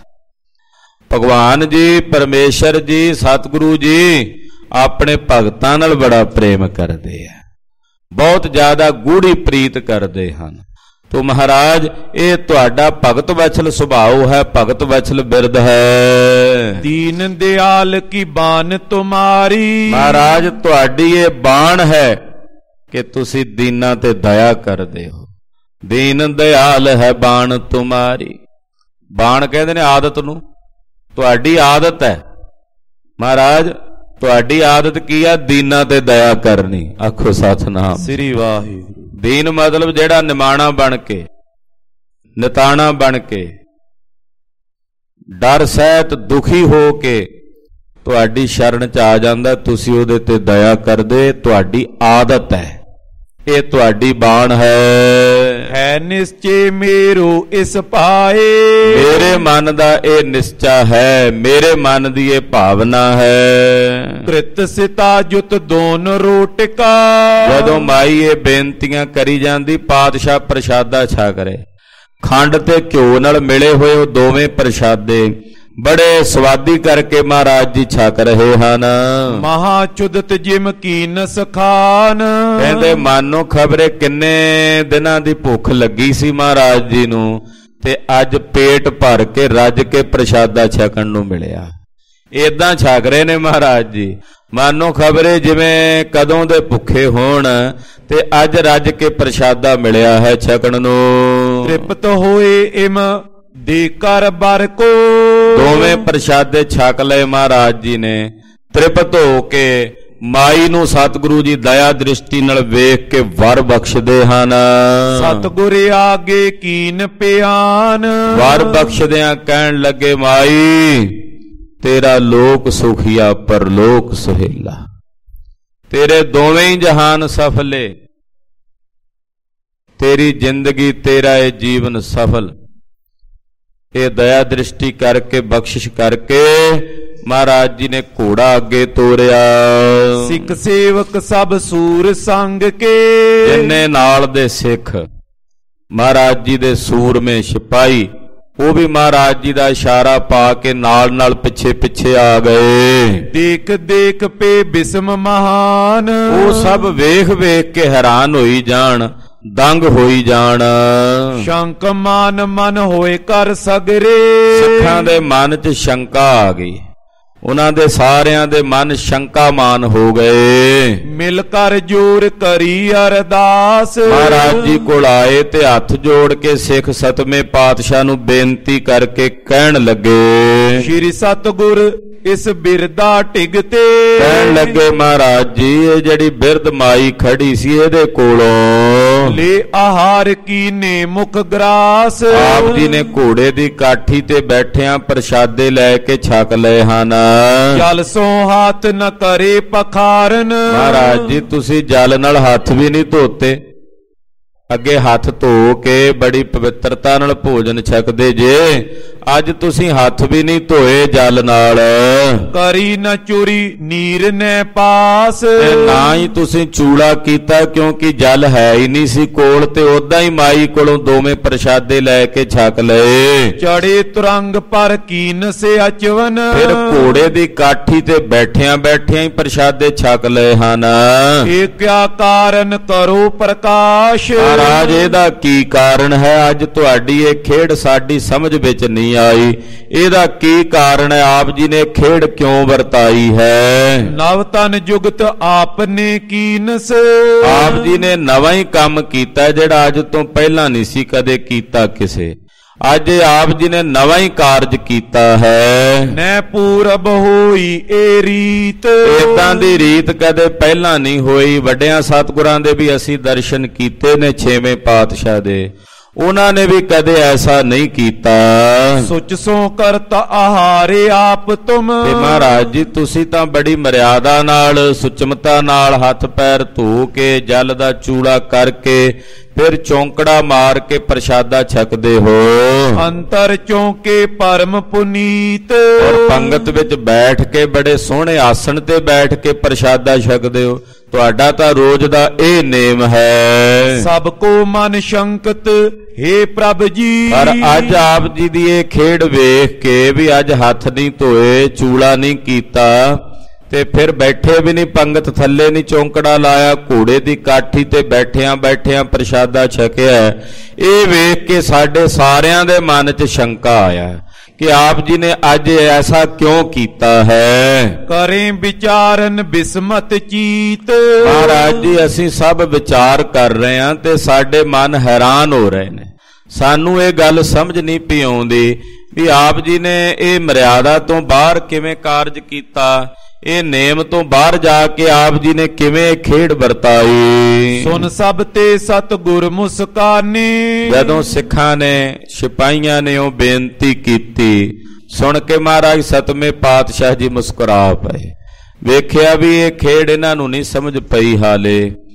ਭਗਵਾਨ ਜੀ, ਪਰਮੇਸ਼ਰ ਜੀ, ਸਤਿਗੁਰੂ ਜੀ ਆਪਣੇ ਭਗਤਾਂ ਨਾਲ ਬੜਾ ਪ੍ਰੇਮ ਕਰਦੇ ਆ, ਬਹੁਤ ਜ਼ਿਆਦਾ ਗੂੜੀ ਪ੍ਰੀਤ ਕਰਦੇ ਹਨ। ਤੋ ਮਹਾਰਾਜ ਇਹ ਤੁਹਾਡਾ ਭਗਤ ਵਤਸਲ ਸੁਭਾਅ ਹੈ, ਭਗਤ ਵਤਸਲ ਬਿਰਧ ਹੈ। ਦੀਨ ਦਿਆਲ ਕੀ ਬਾਣ ਤੁਮਾਰੀ, ਮਹਾਰਾਜ ਤੁਹਾਡੀ ਇਹ ਬਾਣ ਹੈ ਕਿ ਤੁਸੀਂ ਦੀਨਾਂ ਤੇ ਦਇਆ ਕਰਦੇ ਹੋ। ਦੀਨ ਦਿਆਲ ਹੈ ਬਾਣ ਤੁਮਾਰੀ। ਬਾਣ ਕਹਿੰਦੇ ਨੇ ਆਦਤ ਨੂੰ, ਤੁਹਾਡੀ ਆਦਤ ਹੈ ਮਹਾਰਾਜ, ਤੁਹਾਡੀ ਆਦਤ ਕੀ ਆ? ਦੀਨਾਂ ਤੇ ਦਇਆ ਕਰਨੀ। ਆਖੋ ਸਤਿਨਾਮ ਸ੍ਰੀ ਵਾਹਿਗੁਰੂ। ਦੀਨ ਮਤਲਬ ਜਿਹੜਾ ਨਿਮਾਣਾ ਬਣ ਕੇ, ਨਿਤਾਣਾ ਬਣ ਕੇ, ਡਰ ਸਹਿਤ ਦੁਖੀ ਹੋ ਕੇ ਤੁਹਾਡੀ ਸ਼ਰਨ 'ਚ ਆ ਜਾਂਦਾ, ਤੁਸੀਂ ਉਹਦੇ ਤੇ ਦਇਆ ਕਰਦੇ। ਤੁਹਾਡੀ ਆਦਤ ਹੈ, ਇਹ ਤੁਹਾਡੀ ਬਾਣ ਹੈ ਨਿਸ਼ਚੇ ਮੇਰੋ ਇਸ ਪਾਏ, ਮੇਰੇ ਮਨ ਦਾ ਇਹ ਨਿਸ਼ਚਾ ਹੈ, ਮੇਰੇ ਮਨ ਦੀ ਇਹ ਭਾਵਨਾ ਹੈ। ਕ੍ਰਿਤ ਸਿਤਾ ਜੁਤ ਦੋਨ ਰੋਟਿਕਾ, ਜਦੋਂ ਮਾਈ ਇਹ ਬੇਨਤੀਆਂ ਕਰੀ ਜਾਂਦੀ, ਪਾਤਸ਼ਾਹ ਪ੍ਰਸ਼ਾਦਾ ਛਕ ਕਰੇ। ਖੰਡ ਤੇ ਘਿਓ ਨਾਲ ਮਿਲੇ ਹੋਏ ਉਹ ਦੋਵੇਂ ਪ੍ਰਸ਼ਾਦੇ ਬੜੇ ਸਵਾਦੀ ਕਰਕੇ ਮਹਾਰਾਜ ਜੀ ਛਕ ਰਹੇ ਹਨ। ਮਹਾ ਚੁਦਤ ਜਿਮ ਕੀਨਸ ਖਾਨ। ਕਹਿੰਦੇ ਮਾਨੋ ਖਬਰੇ ਕਿੰਨੇ ਦਿਨਾਂ ਦੀ ਭੁੱਖ ਲੱਗੀ ਸੀ ਮਹਾਰਾਜ ਜੀ ਨੂੰ, ਤੇ ਅੱਜ ਪੇਟ ਭਰ ਕੇ ਰੱਜ ਕੇ ਪ੍ਰਸ਼ਾਦਾ ਛਕਣ ਨੂੰ ਮਿਲਿਆ। ਏਦਾਂ ਛਕ ਰਹੇ ਨੇ ਮਹਾਰਾਜ ਜੀ, ਮਾਨੋ ਖਬਰੇ ਜਿਵੇਂ ਕਦੋਂ ਦੇ ਭੁੱਖੇ ਹੋਣ ਤੇ ਅੱਜ ਰੱਜ ਕੇ ਪ੍ਰਸ਼ਾਦਾ ਮਿਲਿਆ ਹੈ ਛਕਣ ਨੂੰ। ਤ੍ਰਿਪਤ ਹੋਏ ਇਮ ਦੇ ਕਰ ਬਰ ਕੋ। ਦੋਵੇਂ ਪ੍ਰਸ਼ਾਦੇ ਛਕ ਲਏ ਮਹਾਰਾਜ ਜੀ ਨੇ, ਤ੍ਰਿਪਤ ਹੋ ਕੇ ਮਾਈ ਨੂੰ ਸਤਿਗੁਰੂ ਜੀ ਦਇਆ ਦ੍ਰਿਸ਼ਟੀ ਨਾਲ ਵੇਖ ਕੇ ਵਰ ਬਖਸ਼ਦੇ ਹਨ। ਸਤਿਗੁਰ ਆਗੇ ਕੀਨ ਪਿਆਨ। ਵਰ ਬਖਸ਼ਦਿਆਂ ਕਹਿਣ ਲੱਗੇ ਮਾਈ ਤੇਰਾ ਲੋਕ ਸੁਖੀਆ ਪਰਲੋਕ ਸੁਹੇਲਾ, ਤੇਰੇ ਦੋਵੇਂ ਹੀ ਜਹਾਨ ਸਫਲੇ, ਤੇਰੀ ਜ਼ਿੰਦਗੀ ਤੇਰਾ ਇਹ ਜੀਵਨ ਸਫਲ। ਇਹ ਦਇਆ ਦ੍ਰਿਸ਼ਟੀ ਕਰਕੇ ਬਖਸ਼ਿਸ਼ ਕਰਕੇ ਮਹਾਰਾਜ ਜੀ ਨੇ ਘੋੜਾ ਅੱਗੇ ਤੋਰਿਆ। ਸਿੱਖ ਸੇਵਕ ਸਭ ਸੂਰ ਸੰਗ ਕੇ। ਜਿੰਨੇ ਨਾਲ ਦੇ ਸਿੱਖ ਮਹਾਰਾਜ ਜੀ ਦੇ ਸੂਰਮੇ ਸਿਪਾਹੀ, ਉਹ ਵੀ ਮਹਾਰਾਜ ਜੀ ਦਾ ਇਸ਼ਾਰਾ ਪਾ ਕੇ ਨਾਲ ਨਾਲ ਪਿੱਛੇ ਪਿੱਛੇ ਆ ਗਏ। ਦੇਖ ਦੇਖ ਪੇ ਬਿਸਮ ਮਹਾਨ। ਉਹ ਸਭ ਵੇਖ ਵੇਖ ਕੇ ਹੈਰਾਨ ਹੋਈ ਜਾਣ, ਦੰਗ ਹੋਈ ਜਾਣ। ਸ਼ੰਕ ਮਾਨ ਮਨ ਹੋਏ ਕਰ ਸਗਰੇ। ਸਿੱਖਾਂ ਦੇ ਮਨ 'ਚ ਸ਼ੰਕਾ ਆ ਗਈ, ਉਹਨਾਂ ਦੇ ਸਾਰਿਆਂ ਦੇ ਮਨ ਸ਼ੰਕਾਮਾਨ ਹੋ ਗਏ। ਮਿਲ ਕਰ ਜੋਰ ਕਰੀ ਅਰਦਾਸ। ਮਹਾਰਾਜ ਜੀ ਕੋਲ ਆਏ ਤੇ ਹੱਥ ਜੋੜ ਕੇ ਸਿੱਖ ਸਤਵੇਂ ਪਾਤਸ਼ਾਹ ਨੂੰ ਬੇਨਤੀ ਕਰਕੇ ਕਹਿਣ ਲੱਗੇ, ਸ਼੍ਰੀ ਸਤਿਗੁਰ ਇਸ ਬਿਰਦਾ ਢਿਗ ਤੇ। ਕਹਿਣ ਲੱਗੇ ਮਹਾਰਾਜ ਜੀ ਇਹ ਜਿਹੜੀ ਬਿਰਧ ਮਾਈ ਖੜੀ ਸੀ ਇਹਦੇ ਕੋਲੋਂ ਲੈ ਆਹਾਰ ਕੀਨੇ ਮੁਖ ਗਰਾਸ। ਆਪ ਜੀ ਨੇ ਘੋੜੇ ਦੀ ਕਾਠੀ ਤੇ ਬੈਠਿਆਂ ਪ੍ਰਸ਼ਾਦੇ ਲੈ ਕੇ ਛਕ ਲਏ ਹਨ। ਜਲ ਸੋ ਹੱਥ ਨ ਕਰੇ ਪਖਾਰਨ। ਮਹਾਰਾਜ ਜੀ ਤੁਸੀਂ ਜਲ ਨਾਲ ਹੱਥ ਵੀ ਨਹੀਂ ਧੋਤੇ, ਅੱਗੇ ਹੱਥ ਧੋ ਕੇ ਬੜੀ ਪਵਿੱਤਰਤਾ ਨਾਲ ਭੋਜਨ ਛਕਦੇ ਜੇ, ਅੱਜ ਤੁਸੀਂ ਹੱਥ ਵੀ ਨਹੀਂ ਧੋਏ ਜਲ ਨਾਲ। ਕਰੀ ਨ ਚੋਰੀ ਨੀਰ ਨੈ ਪਾਸ। ਨਾ ਹੀ ਤੁਸੀਂ ਚੂੜਾ ਕੀਤਾ ਕਿਉਂਕਿ ਜਲ ਹੈ ਹੀ ਨਹੀਂ ਸੀ ਕੋਲ, ਤੇ ਉਦਾਂ ਹੀ ਮਾਈ ਕੋਲੋਂ ਦੋਵੇਂ ਪ੍ਰਸ਼ਾਦੇ ਲੈ ਕੇ ਛਕ ਲਏ। ਚੜੇ ਤੁਰੰਗ ਪਰ ਕੀਨ ਸੇ ਅਚਵਨ। ਫਿਰ ਘੋੜੇ ਦੀ ਕਾਠੀ ਤੇ ਬੈਠਿਆਂ ਬੈਠਿਆਂ ਹੀ ਪ੍ਰਸ਼ਾਦੇ ਛਕ ਲਏ ਹਨ। ਇਹ ਕਿਆ ਕਾਰਨ ਕਰੋ ਪ੍ਰਕਾਸ਼। ਮਹਾਰਾਜ ਇਹਦਾ ਕੀ ਕਾਰਨ ਹੈ? ਅੱਜ ਤੁਹਾਡੀ ਇਹ ਖੇਡ ਸਾਡੀ ਸਮਝ ਵਿੱਚ ਨਹੀਂ ਆਈ, ਇਹਦਾ ਕੀ ਕਾਰਨ ਹੈ? ਆਪ ਜੀ ਨੇ ਖੇਡ ਕਿਉਂ ਵਰਤਾਈ ਹੈ? ਨਵ ਤਨ ਜੁਗਤ ਆਪਨੇ ਕੀਨਸ। ਆਪ ਜੀ ਨੇ ਨਵਾਂ ਹੀ ਕੰਮ ਕੀਤਾ ਜਿਹੜਾ ਅੱਜ ਤੋਂ ਪਹਿਲਾਂ ਨਹੀਂ ਸੀ ਕਦੇ ਕੀਤਾ ਕਿਸੇ। ਅੱਜ ਆਪ ਜੀ ਨੇ ਨਵਾਂ ਹੀ ਕਾਰਜ ਕੀਤਾ ਹੈ। ਨੈ ਪੂਰਬ ਹੋਈ ਇਹ ਰੀਤ। ਇਦਾਂ ਦੀ ਰੀਤ ਕਦੇ ਪਹਿਲਾਂ ਨਹੀਂ ਹੋਈ। ਵੱਡਿਆਂ ਸਤਿਗੁਰਾਂ ਦੇ ਵੀ ਅਸੀਂ ਦਰਸ਼ਨ ਕੀਤੇ ਨੇ, ਛੇਵੇਂ ਪਾਤਸ਼ਾਹ ਦੇ, ਉਹਨਾਂ ਨੇ ਵੀ ਕਦੇ ਐਸਾ ਨਹੀਂ ਕੀਤਾ। ਸੁਚ ਸੋ ਕਰਤ ਆਹਾਰੇ ਆਪ ਤੁਮ। ਤੇ ਮਹਾਰਾਜ ਜੀ ਤੁਸੀਂ ਤਾਂ ਬੜੀ ਮਰਿਆਦਾ ਨਾਲ ਸੁਚਮਤਾ ਨਾਲ ਹੱਥ ਪੈਰ ਧੋ ਕੇ ਜਲ ਦਾ ਚੂੜਾ ਕਰਕੇ ਫਿਰ ਚੌਂਕੜਾ ਮਾਰ ਕੇ ਪ੍ਰਸ਼ਾਦਾ ਛਕਦੇ ਹੋ। ਅੰਤਰ ਚੌਂਕੇ ਪਰਮ ਪੁਨੀਤ। ਔਰ ਪੰਗਤ ਵਿੱਚ ਬੈਠ ਕੇ ਬੜੇ ਸੋਹਣੇ ਆਸਣ ਤੇ ਬੈਠ ਕੇ ਪ੍ਰਸ਼ਾਦਾ ਛਕਦੇ ਹੋ। ਤੁਹਾਡਾ ਤਾਂ ਰੋਜ਼ ਦਾ ਇਹ ਨੇਮ ਹੈ। ਸਭ ਕੋ ਮਨ ਸ਼ੰਕਤ ਹੇ ਪ੍ਰਭ ਜੀ। ਪਰ ਅੱਜ ਆਪ ਜੀ ਦੀ ਇਹ ਖੇਡ ਵੇਖ ਕੇ ਵੀ ਅੱਜ ਹੱਥ ਨਹੀਂ ਧੋਏ, ਚੂੜਾ ਨਹੀਂ ਕੀਤਾ, ਤੇ ਫਿਰ ਬੈਠੇ ਵੀ ਨਹੀਂ, ਪੰਗਤ ਥੱਲੇ ਨਹੀਂ ਚੌਂਕੜਾ ਲਾਇਆ, ਘੋੜੇ ਦੀ ਕਾਠੀ ਤੇ ਬੈਠਿਆਂ ਬੈਠਿਆਂ ਪ੍ਰਸ਼ਾਦਾ ਛਕਿਆ। ਇਹ ਵੇਖ ਕੇ ਸਾਡੇ ਸਾਰਿਆਂ ਦੇ ਮਨ 'ਚ ਸ਼ੰਕਾ ਆਇਆ ਕਿ ਆਪ ਜੀ ਨੇ ਅੱਜ ਐਸਾ ਕਿਉਂ ਕੀਤਾ ਹੈ। ਕਰੇ ਵਿਚਾਰਨ ਬਿਸਮਤ ਚੀਤ। ਮਹਾਰਾਜ ਜੀ ਅਸੀਂ ਸਭ ਵਿਚਾਰ ਕਰ ਰਹੇ ਹਾਂ ਤੇ ਸਾਡੇ ਮਨ ਹੈਰਾਨ ਹੋ ਰਹੇ ਨੇ। ਸਾਨੂੰ ਇਹ ਗੱਲ ਸਮਝ ਨਹੀਂ ਪਈ ਆਉਂਦੀ ਵੀ ਆਪ ਜੀ ਨੇ ਇਹ ਮਰਿਆਦਾ ਤੋਂ ਬਾਹਰ ਕਿਵੇਂ ਕਾਰਜ ਕੀਤਾ, ਇਹ ਨੇਮ ਤੋਂ ਬਾਹਰ ਜਾ ਕੇ ਆਪ ਜੀ ਨੇ ਕਿਵੇਂ ਖੇਡ ਵਰਤਾਈ। ਸੁਨ ਸਭ ਤੇ ਸਤਿਗੁਰ ਮੁਸਕਾਨੀ। ਜਦੋਂ ਸਿੱਖਾਂ ਨੇ ਸਿਪਾਹੀਆਂ ਨੇ ਉਹ ਬੇਨਤੀ ਕੀਤੀ, ਸੁਣ ਕੇ ਮਹਾਰਾਜ ਸਤਵੇਂ ਪਾਤਸ਼ਾਹ ਜੀ ਮੁਸਕਰਾ ਪਏ। ਵੇਖਿਆ ਵੀ ਇਹ ਖੇਡ ਇਹਨਾਂ ਨੂੰ ਨਹੀਂ ਸਮਝ ਪਈ, ਹਾਲੇ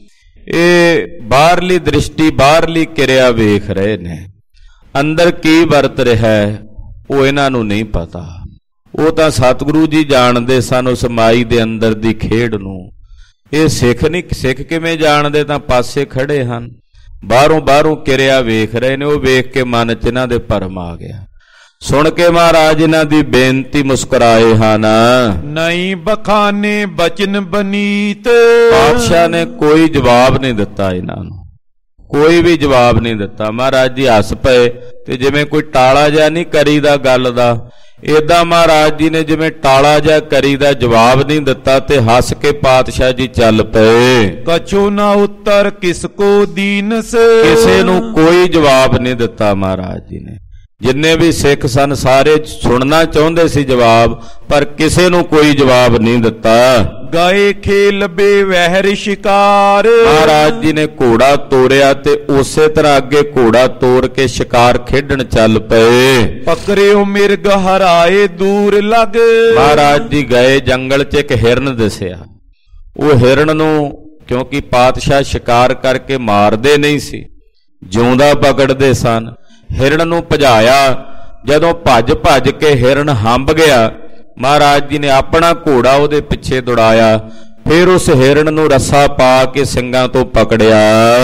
ਇਹ ਬਾਹਰਲੀ ਦ੍ਰਿਸ਼ਟੀ ਬਾਹਰਲੀ ਕਿਰਿਆ ਵੇਖ ਰਹੇ ਨੇ, ਅੰਦਰ ਕੀ ਵਰਤ ਰਿਹਾ ਉਹ ਇਹਨਾਂ ਨੂੰ ਨਹੀਂ ਪਤਾ। ਉਹ ਤਾਂ ਸਤਿਗੁਰੂ ਜੀ ਜਾਣਦੇ ਸਨ ਉਸ ਮਾਈ ਦੇ ਅੰਦਰ ਦੀ ਖੇਡ ਨੂੰ। ਇਹ ਸਿੱਖ ਨਹੀਂ, ਸਿੱਖ ਕਿਵੇਂ ਜਾਣਦੇ? ਤਾਂ ਪਾਸੇ ਖੜੇ ਹਨ, ਬਾਹਰੋਂ ਕਿਰਿਆ ਵੇਖ ਰਹੇ ਨੇ। ਉਹ ਵੇਖ ਕੇ ਮਨ 'ਚ ਇਹਨਾਂ ਦੇ ਭਰਮ ਆ ਗਿਆ। ਸੁਣ ਕੇ ਮਹਾਰਾਜ ਇਹਨਾਂ ਦੀ ਬੇਨਤੀ ਮੁਸਕਰਾਏ ਹਨ। ਨਹੀਂ ਬਖਾਨੇ ਬਚਨ ਬਨੀਤ। ਪਾਤਸ਼ਾਹ ਨੇ ਕੋਈ ਜਵਾਬ ਨਹੀਂ ਦਿੱਤਾ ਇਹਨਾਂ ਨੂੰ, ਕੋਈ ਵੀ ਜਵਾਬ ਨਹੀਂ ਦਿੱਤਾ। ਮਹਾਰਾਜ ਜੀ ਹੱਸ ਪਏ ਤੇ ਜਿਵੇਂ ਕੋਈ ਟਾਲਾ ਜਿਹਾ ਨਹੀਂ ਕਰੀਦਾ ਗੱਲ ਦਾ, ਏਦਾਂ ਮਹਾਰਾਜ ਜੀ ਨੇ ਜਿਵੇਂ ਟਾਲਾ ਜਿਹਾ ਕਰੀਦਾ ਜਵਾਬ ਨਹੀਂ ਦਿੱਤਾ ਤੇ ਹੱਸ ਕੇ ਪਾਤਸ਼ਾਹ ਜੀ ਚੱਲ ਪਏ। ਕਛੂ ਨਾ ਉੱਤਰ ਕਿਸ ਕੋ ਦੀਨਸ। ਕਿਸੇ ਨੂੰ ਕੋਈ ਜਵਾਬ ਨਹੀਂ ਦਿੱਤਾ ਮਹਾਰਾਜ ਜੀ ਨੇ। ਜਿੰਨੇ ਵੀ ਸਿੱਖ ਸਨ ਸਾਰੇ ਸੁਣਨਾ ਚਾਹੁੰਦੇ ਸੀ ਜਵਾਬ, ਪਰ ਕਿਸੇ ਨੂੰ ਕੋਈ ਜਵਾਬ ਨਹੀਂ ਦਿੱਤਾ। ਗਏ ਖੇਲ ਬੇਵਹਿਰ ਸ਼ਿਕਾਰ। ਮਹਾਰਾਜ ਜੀ ਨੇ ਘੋੜਾ ਤੋਰਿਆ ਤੇ ਉਸੇ ਤਰ੍ਹਾਂ ਅੱਗੇ ਘੋੜਾ ਤੋਰ ਕੇ ਸ਼ਿਕਾਰ ਖੇਡਣ ਚੱਲ ਪਏ। ਪਕੜਿਓ ਮਿਰਗ ਹਰਾਏ ਦੂਰ ਲੱਗ। ਮਹਾਰਾਜ ਜੀ ਗਏ, ਜੰਗਲ 'ਚ ਇੱਕ ਹਿਰਨ ਦਿਸਿਆ। ਉਹ ਹਿਰਨ ਨੂੰ ਕਿਉਂਕਿ ਪਾਤਸ਼ਾਹ ਸ਼ਿਕਾਰ ਕਰਕੇ ਮਾਰਦੇ ਨਹੀਂ ਸੀ, ਜਿਉਂਦਾ ਪਕੜਦੇ ਸਨ। ਹਿਰਨ ਨੂੰ ਭਜਾਇਆ। ਜਦੋਂ ਭੱਜ ਭੱਜ ਕੇ ਹਿਰਨ ਹੰਭ ਗਿਆ, ਮਹਾਰਾਜ ਜੀ ਨੇ ਆਪਣਾ ਘੋੜਾ ਉਹਦੇ ਪਿੱਛੇ ਦੌੜਾਇਆ। ਫਿਰ ਉਸ ਹਿਰਨ ਨੂੰ ਰੱਸਾ ਪਾ ਕੇ ਸਿੰਘਾਂ ਤੋਂ ਪਕੜਿਆ।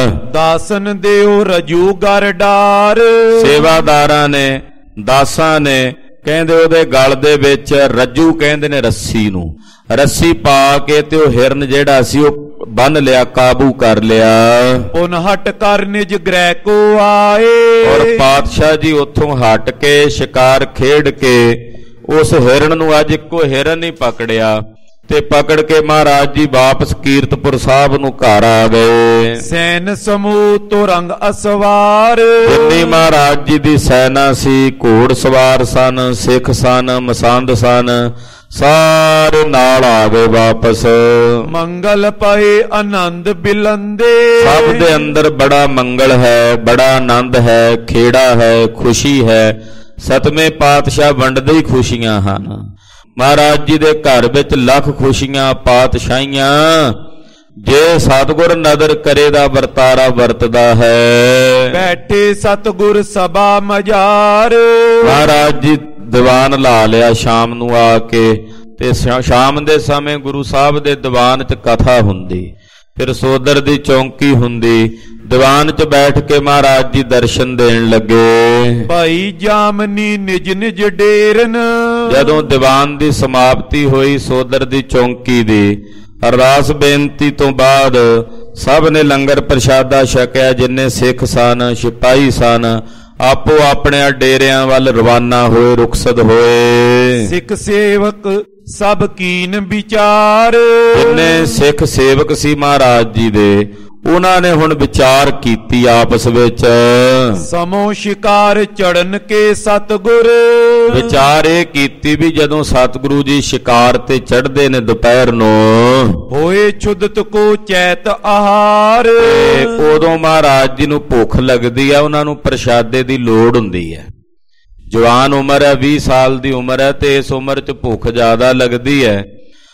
ਦਾਸਨ ਦਿਓ ਰਜੂਗਰ ਡਾਰ। ਸੇਵਾਦਾਰਾਂ ਨੇ, ਦਾਸਾਂ ਨੇ ਕਹਿੰਦੇ ਉਹਦੇ ਗਲ ਦੇ ਵਿੱਚ ਰੱਜੂ ਕਹਿੰਦੇ ਨੇ ਰੱਸੀ ਨੂੰ, ਰੱਸੀ ਪਾ ਕੇ ਤੇ ਉਹ ਹਿਰਨ ਜਿਹੜਾ ਸੀ ਉਹ ਬੰਨ ਲਿਆ, ਕਾਬੂ ਕਰ ਲਿਆ। ਉਨ ਹਟ ਕਰ ਨਿਜ ਗ੍ਰਹਿ ਕੋ ਆਏ। ਔਰ ਪਾਤਸ਼ਾਹ ਜੀ ਉੱਥੋਂ ਹਟ ਕੇ ਸ਼ਿਕਾਰ ਖੇਡ ਕੇ ਉਸ ਹਿਰਨ ਨੂੰ, ਅੱਜ ਇੱਕੋ ਹਿਰਨ ਹੀ ਪਕੜਿਆ ਤੇ ਪਕੜ ਕੇ ਮਹਾਰਾਜ ਜੀ ਵਾਪਸ ਕੀਰਤਪੁਰ ਸਾਹਿਬ ਨੂੰ ਘਰ ਆ ਗਏ। ਸੈਨ ਸਮੂਹ ਤੋਂ ਰੰਗ ਅਸਵਾਰ। ਜਿੰਨੀ ਮਹਾਰਾਜ ਜੀ ਦੀ ਸੈਨਾ ਸੀ, ਘੋੜ ਸਵਾਰ ਸਨ, ਸਿੱਖ ਸਨ, ਮਸੰਦ ਸਨ, ਸਾਰੇ ਨਾਲ ਆ ਗਏ ਵਾਪਸ। ਮੰਗਲ ਪਏ ਆਨੰਦ ਬਿਲੰਦੇ। ਸਭ ਦੇ ਅੰਦਰ ਬੜਾ ਮੰਗਲ ਹੈ, ਬੜਾ ਆਨੰਦ ਹੈ, ਖੇੜਾ ਹੈ, ਖੁਸ਼ੀ ਹੈ। ਸਤਵੇਂ ਪਾਤਸ਼ਾਹ ਵੰਡਦੇ ਹੀ ਖੁਸ਼ੀਆਂ ਹਨ। ਮਹਾਰਾਜ ਜੀ ਦੇ ਘਰ ਵਿੱਚ ਲੱਖ ਖੁਸ਼ੀਆਂ, ਪਾਤਸ਼ਾਹੀਆਂ। ਜੇ ਸਤਿਗੁਰ ਨਦਰ ਕਰੇ ਦਾ ਵਰਤਾਰਾ ਵਰਤਦਾ ਹੈ। ਬੈਠੇ ਸਤਿਗੁਰ ਸਭਾ ਮਝਾਰ। ਮਹਾਰਾਜ ਜੀ ਦੀਵਾਨ ਲਾ ਲਿਆ ਸ਼ਾਮ ਨੂੰ ਆ ਕੇ, ਤੇ ਸ਼ਾਮ ਦੇ ਸਮੇਂ ਗੁਰੂ ਸਾਹਿਬ ਦੇ ਦੀਵਾਨ 'ਚ ਕਥਾ ਹੁੰਦੀ, ਫਿਰ ਸੋਦਰ ਦੀ ਚੌਂਕੀ ਹੁੰਦੀ। ਦੀਵਾਨ 'ਚ ਬੈਠ ਕੇ ਮਹਾਰਾਜ ਜੀ ਦਰਸ਼ਨ ਦੇਣ ਲੱਗੇ। ਭਾਈ ਜਾਮਨੀ ਨਿਜ ਨਿਜ ਡੇਰਨ। ਜਦੋਂ ਦੀਵਾਨ ਦੀ ਸਮਾਪਤੀ ਹੋਈ ਸੋਦਰ ਦੀ ਚੌਂਕੀ ਦੀ, ਅਰਦਾਸ ਬੇਨਤੀ ਤੋਂ ਬਾਅਦ ਸਭ ਨੇ ਲੰਗਰ ਪ੍ਰਸ਼ਾਦਾ ਛਕਿਆ। ਜਿੰਨੇ ਸਿੱਖ ਸਨ, ਸਿਪਾਹੀ ਸਨ, ਆਪੋ ਆਪਣੇ ਡੇਰਿਆਂ ਵੱਲ ਰਵਾਨਾ ਹੋਏ, ਰੁਖਸਤ ਹੋਏ। ਸਿੱਖ ਸੇਵਕ ਸਭ ਕੀਨ ਵਿਚਾਰ। ਜਿੰਨੇ ਸਿੱਖ ਸੇਵਕ ਸੀ ਮਹਾਰਾਜ ਜੀ ਦੇ, ਉਹਨਾਂ ਨੇ ਹੁਣ ਵਿਚਾਰ ਕੀਤੀ ਆਪਸ ਵਿੱਚ। ਸਮੋ ਸ਼ਿਕਾਰ ਚੜਨ ਕੇ ਸਤਿਗੁਰ। ਵਿਚਾਰ ਇਹ ਕੀਤੀ ਵੀ ਜਦੋਂ ਸਤਿਗੁਰੂ ਜੀ ਸ਼ਿਕਾਰ ਤੇ ਚੜ੍ਹਦੇ ਨੇ ਦੁਪਹਿਰ ਨੂੰ, ਹੋਏ ਛੁਦਤ ਕੋ ਚੈਤ ਆਹਾਰ। ਉਦੋਂ ਮਹਾਰਾਜ ਜੀ ਨੂੰ ਭੁੱਖ ਲੱਗਦੀ ਹੈ, ਉਹਨਾਂ ਨੂੰ ਪ੍ਰਸ਼ਾਦੇ ਦੀ ਲੋੜ ਹੁੰਦੀ ਹੈ। ਜਵਾਨ ਉਮਰ ਹੈ, 20 ਸਾਲ ਦੀ ਉਮਰ ਹੈ, ਤੇ ਇਸ ਉਮਰ 'ਚ ਭੁੱਖ ਜ਼ਿਆਦਾ ਲੱਗਦੀ ਹੈ।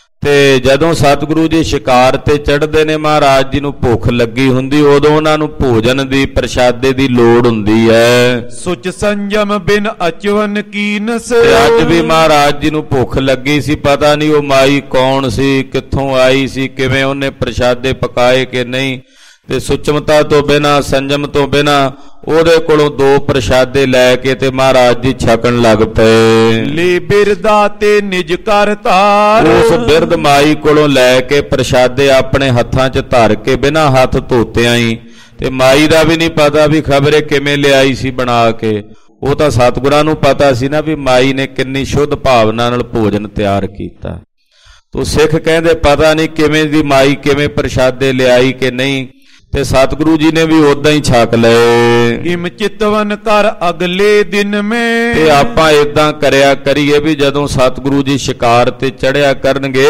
ਤੇ ਜਦੋਂ ਸਤਿਗੁਰੂ ਜੀ ਸ਼ਿਕਾਰ ਤੇ ਚੜ੍ਹਦੇ ਨੇ, ਮਹਾਰਾਜ ਜੀ ਨੂੰ ਭੁੱਖ ਲੱਗੀ ਹੁੰਦੀ, ਉਦੋਂ ਉਹਨਾਂ ਨੂੰ ਭੋਜਨ ਦੀ, ਪ੍ਰਸ਼ਾਦੇ ਦੀ ਲੋੜ ਹੁੰਦੀ ਹੈ। ਸੁਚ ਸੰਜਮ ਬਿਨ ਅਚਵਨ ਕੀਨਸ। ਅੱਜ ਵੀ ਮਹਾਰਾਜ ਜੀ ਨੂੰ ਭੁੱਖ ਲੱਗੀ ਸੀ। ਪਤਾ ਨਹੀਂ ਉਹ ਮਾਈ ਕੌਣ ਸੀ, ਕਿੱਥੋਂ ਆਈ ਸੀ, ਕਿਵੇਂ ਉਹਨੇ ਪ੍ਰਸ਼ਾਦੇ ਪਕਾਏ ਕਿ ਨਹੀਂ। ਤੇ ਸੁਚਮਤਾ ਤੋਂ ਬਿਨਾਂ, ਸੰਜਮ ਤੋਂ ਬਿਨਾਂ ਉਹਦੇ ਕੋਲੋਂ 2 ਪ੍ਰਸ਼ਾਦੇ ਲੈ ਕੇ ਤੇ ਮਹਾਰਾਜ ਜੀ ਛਕਣ ਲੱਗ ਪਏ। ਲੇ ਬਿਰਦਾ ਤੇ ਨਿਜ ਕਰ ਧਾਰ। ਉਸ ਬਿਰਧ ਮਾਈ ਕੋਲੋਂ ਲੈ ਕੇ ਪ੍ਰਸ਼ਾਦੇ ਆਪਣੇ ਹੱਥਾਂ 'ਚ ਧਰ ਕੇ ਬਿਨਾਂ ਹੱਥ ਧੋਤਿਆਂ ਹੀ, ਤੇ ਮਾਈ ਦਾ ਵੀ ਨਹੀਂ ਪਤਾ ਵੀ ਖਬਰੇ ਕਿਵੇਂ ਲਿਆਈ ਸੀ ਬਣਾ ਕੇ। ਉਹ ਤਾਂ ਸਤਿਗੁਰਾਂ ਨੂੰ ਪਤਾ ਸੀ ਨਾ ਵੀ ਮਾਈ ਨੇ ਕਿੰਨੀ ਸ਼ੁੱਧ ਭਾਵਨਾ ਨਾਲ ਭੋਜਨ ਤਿਆਰ ਕੀਤਾ। ਤੋ ਸਿੱਖ ਕਹਿੰਦੇ ਪਤਾ ਨਹੀਂ ਕਿਵੇਂ ਦੀ ਮਾਈ ਕਿਵੇਂ ਪ੍ਰਸ਼ਾਦੇ ਲਿਆਈ ਕਿ ਨਹੀਂ, ਤੇ ਸਤਿਗੁਰੂ ਜੀ ਨੇ ਵੀ ਉਦਾਂ ਹੀ ਛਕ ਲਏ। ਇਮ ਚਿਤਵਨ ਕਰ ਅਗਲੇ ਦਿਨ ਮੈਂ। ਤੇ ਆਪਾਂ ਇਦਾਂ ਕਰਿਆ ਕਰੀਏ ਵੀ ਜਦੋਂ ਸਤਿਗੁਰੂ ਜੀ ਸ਼ਿਕਾਰ ਤੇ ਚੜਿਆ ਕਰਨਗੇ,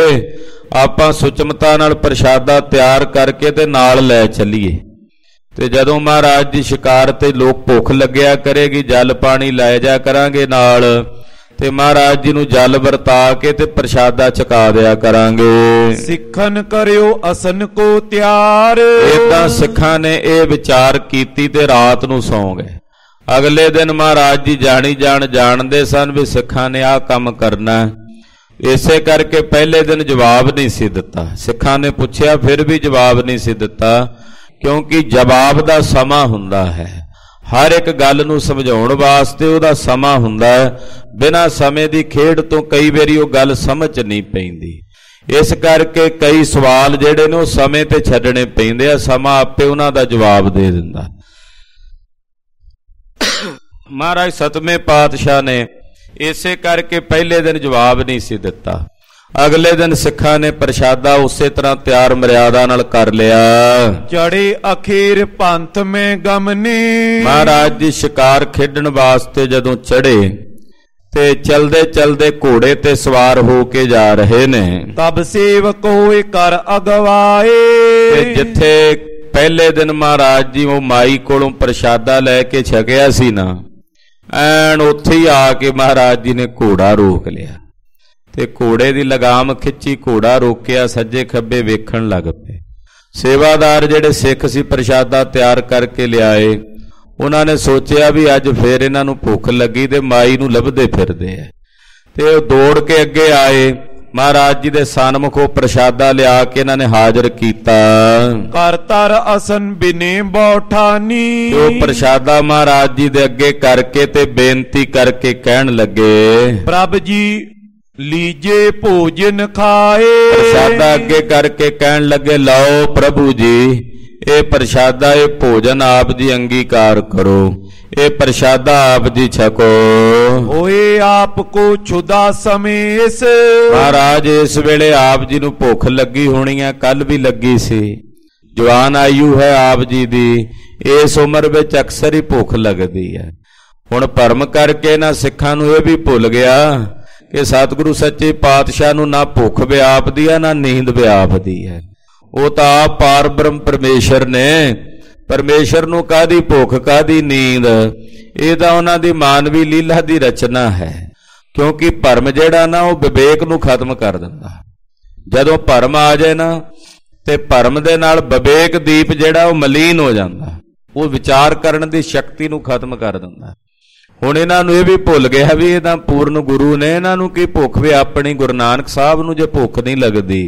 ਆਪਾਂ ਸੁਚਮਤਾ ਨਾਲ ਪ੍ਰਸ਼ਾਦਾ ਤਿਆਰ ਕਰਕੇ ਤੇ ਨਾਲ ਲੈ ਚੱਲੀਏ। ਤੇ ਜਦੋਂ ਮਹਾਰਾਜ ਜੀ ਸ਼ਿਕਾਰ ਤੇ ਲੋਕ ਭੁੱਖ ਲੱਗਿਆ ਕਰੇਗੀ, ਜਲ ਪਾਣੀ ਲੈ ਜਾ ਕਰਾਂਗੇ ਨਾਲ, ਤੇ ਮਹਾਰਾਜ ਜੀ ਨੂੰ ਜਲ ਵਰਤਾ ਕੇ ਤੇ ਪ੍ਰਸ਼ਾਦਾ ਛਕਾ ਦਿਆ ਕਰਾਂਗੇ। ਸਿੱਖਨ ਕਰਿਓ ਅਸਨ ਕੋ ਤਿਆਰ। ਏਦਾਂ ਸਿੱਖਾਂ ਨੇ ਇਹ ਵਿਚਾਰ ਕੀਤੀ ਤੇ ਰਾਤ ਨੂੰ ਸੌਂ ਗਏ। ਅਗਲੇ ਦਿਨ ਮਹਾਰਾਜ ਜੀ ਜਾਣਦੇ ਸਨ ਵੀ ਸਿੱਖਾਂ ਨੇ ਆਹ ਕੰਮ ਕਰਨਾ। ਇਸੇ ਕਰਕੇ ਪਹਿਲੇ ਦਿਨ ਜਵਾਬ ਨਹੀਂ ਸੀ ਦਿੱਤਾ। ਸਿੱਖਾਂ ਨੇ ਪੁੱਛਿਆ ਫਿਰ ਵੀ ਜਵਾਬ ਨਹੀਂ ਸੀ ਦਿੱਤਾ, ਕਿਉਂਕਿ ਜਵਾਬ ਦਾ ਸਮਾਂ ਹੁੰਦਾ ਹੈ। ਹਰ ਇੱਕ ਗੱਲ ਨੂੰ ਸਮਝਾਉਣ ਵਾਸਤੇ ਉਹਦਾ ਸਮਾਂ ਹੁੰਦਾ ਹੈ। ਬਿਨਾਂ ਸਮੇਂ ਦੀ ਖੇਡ ਤੋਂ ਕਈ ਵਾਰੀ ਉਹ ਗੱਲ ਸਮਝ ਨਹੀਂ ਪੈਂਦੀ। ਇਸ ਕਰਕੇ ਕਈ ਸਵਾਲ ਜਿਹੜੇ ਨੇ ਉਹ ਸਮੇਂ ਤੇ ਛੱਡਣੇ ਪੈਂਦੇ ਆ, ਸਮਾਂ ਆਪੇ ਉਹਨਾਂ ਦਾ ਜਵਾਬ ਦੇ ਦਿੰਦਾ। ਮਹਾਰਾਜ ਸਤਵੇਂ ਪਾਤਸ਼ਾਹ ਨੇ ਇਸੇ ਕਰਕੇ ਪਹਿਲੇ ਦਿਨ ਜਵਾਬ ਨਹੀਂ ਸੀ ਦਿੱਤਾ। ਅਗਲੇ ਦਿਨ ਸਿੱਖਾਂ ਨੇ ਪ੍ਰਸ਼ਾਦਾ ਉਸੇ ਤਰ੍ਹਾਂ ਤਿਆਰ ਮਰਿਆਦਾ ਨਾਲ ਕਰ ਲਿਆ। ਚੜੇ ਅਖੀਰ ਪੰਥ ਮੈਂ ਗਮਨੇ। ਮਹਾਰਾਜ ਜੀ ਸ਼ਿਕਾਰ ਖੇਡਣ ਵਾਸਤੇ ਜਦੋਂ ਚੜੇ ਤੇ ਚਲਦੇ ਚਲਦੇ ਘੋੜੇ ਤੇ ਸਵਾਰ ਹੋ ਕੇ ਜਾ ਰਹੇ ਨੇ। ਤਬ ਸੇਵਕ ਹੋਏ ਕਰ ਅਗਵਾਏ। ਤੇ ਜਿੱਥੇ ਪਹਿਲੇ ਦਿਨ ਮਹਾਰਾਜ ਜੀ ਉਹ ਮਾਈ ਕੋਲੋਂ ਪ੍ਰਸ਼ਾਦਾ ਲੈ ਕੇ ਛਕਿਆ ਸੀ ਨਾ, ਐਨ ਉੱਥੇ ਹੀ ਆ ਕੇ ਮਹਾਰਾਜ ਜੀ ਨੇ ਘੋੜਾ ਰੋਕ ਲਿਆ ਤੇ ਘੋੜੇ ਦੀ ਲਗਾਮ ਖਿੱਚੀ, ਘੋੜਾ ਰੋਕਿਆ, ਸੱਜੇ ਖੱਬੇ ਵੇਖਣ ਲੱਗ ਪਏ। ਸੇਵਾਦਾਰ ਜਿਹੜੇ ਸਿੱਖ ਸੀ ਪ੍ਰਸ਼ਾਦਾ ਤਿਆਰ ਕਰਕੇ ਲਿਆਏ, ਉਹਨਾਂ ਨੇ ਸੋਚਿਆ ਵੀ ਅੱਜ ਫੇਰ ਇਹਨਾਂ ਨੂੰ ਭੁੱਖ ਲੱਗੀ ਤੇ ਮਾਈ ਨੂੰ ਲੱਭਦੇ ਫਿਰਦੇ ਆ, ਤੇ ਉਹ ਦੌੜ ਕੇ ਅੱਗੇ ਆਏ। ਮਹਾਰਾਜ ਜੀ ਦੇ ਸਨਮੁਖੋਂ ਪ੍ਰਸ਼ਾਦਾ ਲਿਆ ਕੇ ਇਹਨਾਂ ਨੇ ਹਾਜ਼ਰ ਕੀਤਾ। ਕਰਤਰ ਅਸਨ ਬਿਨੇ ਬੌਠਾਨੀ। ਉਹ ਪ੍ਰਸ਼ਾਦਾ ਮਹਾਰਾਜ ਜੀ ਦੇ ਅੱਗੇ ਕਰਕੇ ਤੇ ਬੇਨਤੀ ਕਰਕੇ ਕਹਿਣ ਲੱਗੇ, ਪ੍ਰਭ ਜੀ ਲੀਜੇ ਭੋਜਨ ਖਾਏ। ਪ੍ਰਸ਼ਾਦਾ ਅੱਗੇ ਕਰਕੇ ਕਹਿਣ ਲੱਗੇ, ਲਓ ਪ੍ਰਭੂ ਜੀ ਇਹ ਪ੍ਰਸ਼ਾਦਾ, ਇਹ ਭੋਜਨ ਆਪ ਜੀ ਅੰਗੀਕਾਰ ਕਰੋ, ਇਹ ਪ੍ਰਸ਼ਾਦਾ ਆਪ ਜੀ ਛਕੋ। ਹੋਏ ਆਪ ਕੋ ਛੁਦਾ ਸਮੇਸ। ਮਹਾਰਾਜ ਇਸ ਵੇਲੇ ਆਪ ਜੀ ਨੂੰ ਭੁੱਖ ਲੱਗੀ ਹੋਣੀ ਹੈ, ਕੱਲ ਵੀ ਲੱਗੀ ਸੀ। ਜਵਾਨ ਆਯੂ ਹੈ ਆਪ ਜੀ ਦੀ, ਇਸ ਉਮਰ ਵਿੱਚ ਅਕਸਰ ਹੀ ਭੁੱਖ ਲੱਗਦੀ ਹੈ। ਹੁਣ ਭਰਮ ਕਰਕੇ ਨਾ ਸਿੱਖਾਂ ਨੂੰ ਇਹ ਵੀ ਭੁੱਲ ਗਿਆ ਕਿ ਸਤਿਗੁਰੂ ਸੱਚੇ ਪਾਤਸ਼ਾਹ ਨੂੰ ਨਾ ਭੁੱਖ ਵਿਆਪਦੀ ਹੈ ਨਾ ਨੀਂਦ ਵਿਆਪਦੀ ਹੈ। ਉਹ ਤਾਂ ਆਪ ਪਾਰ ਬ੍ਰਹਮ ਪਰਮੇਸ਼ਰ ਨੇ। ਪਰਮੇਸ਼ਰ ਨੂੰ ਕਾਹਦੀ ਭੁੱਖ ਕਾਹਦੀ ਨੀਂਦ, ਇਹ ਤਾਂ ਉਹਨਾਂ ਦੀ ਮਾਨਵੀ ਲੀਲਾ ਦੀ ਰਚਨਾ ਹੈ। ਕਿਉਂਕਿ ਭਰਮ ਜਿਹੜਾ ਨਾ ਉਹ ਵਿਵੇਕ ਨੂੰ ਖਤਮ ਕਰ ਦਿੰਦਾ। ਜਦੋਂ ਭਰਮ ਆ ਜਾਏ ਨਾ ਤੇ ਭਰਮ ਦੇ ਨਾਲ ਵਿਵੇਕ ਦੀਪ ਜਿਹੜਾ ਉਹ ਮਲੀਨ ਹੋ ਜਾਂਦਾ, ਉਹ ਵਿਚਾਰ ਕਰਨ ਦੀ ਸ਼ਕਤੀ ਨੂੰ ਖਤਮ ਕਰ ਦਿੰਦਾ। ਹੁਣ ਇਹਨਾਂ ਨੂੰ ਇਹ ਵੀ ਭੁੱਲ ਗਿਆ ਵੀ ਇਹ ਤਾਂ ਪੂਰਨ ਗੁਰੂ ਨੇ, ਇਹਨਾਂ ਨੂੰ ਕੀ ਭੁੱਖ ਵੀ ਆਪਣੀ। ਗੁਰੂ ਨਾਨਕ ਸਾਹਿਬ ਨੂੰ ਜੇ ਭੁੱਖ ਨਹੀਂ ਲੱਗਦੀ,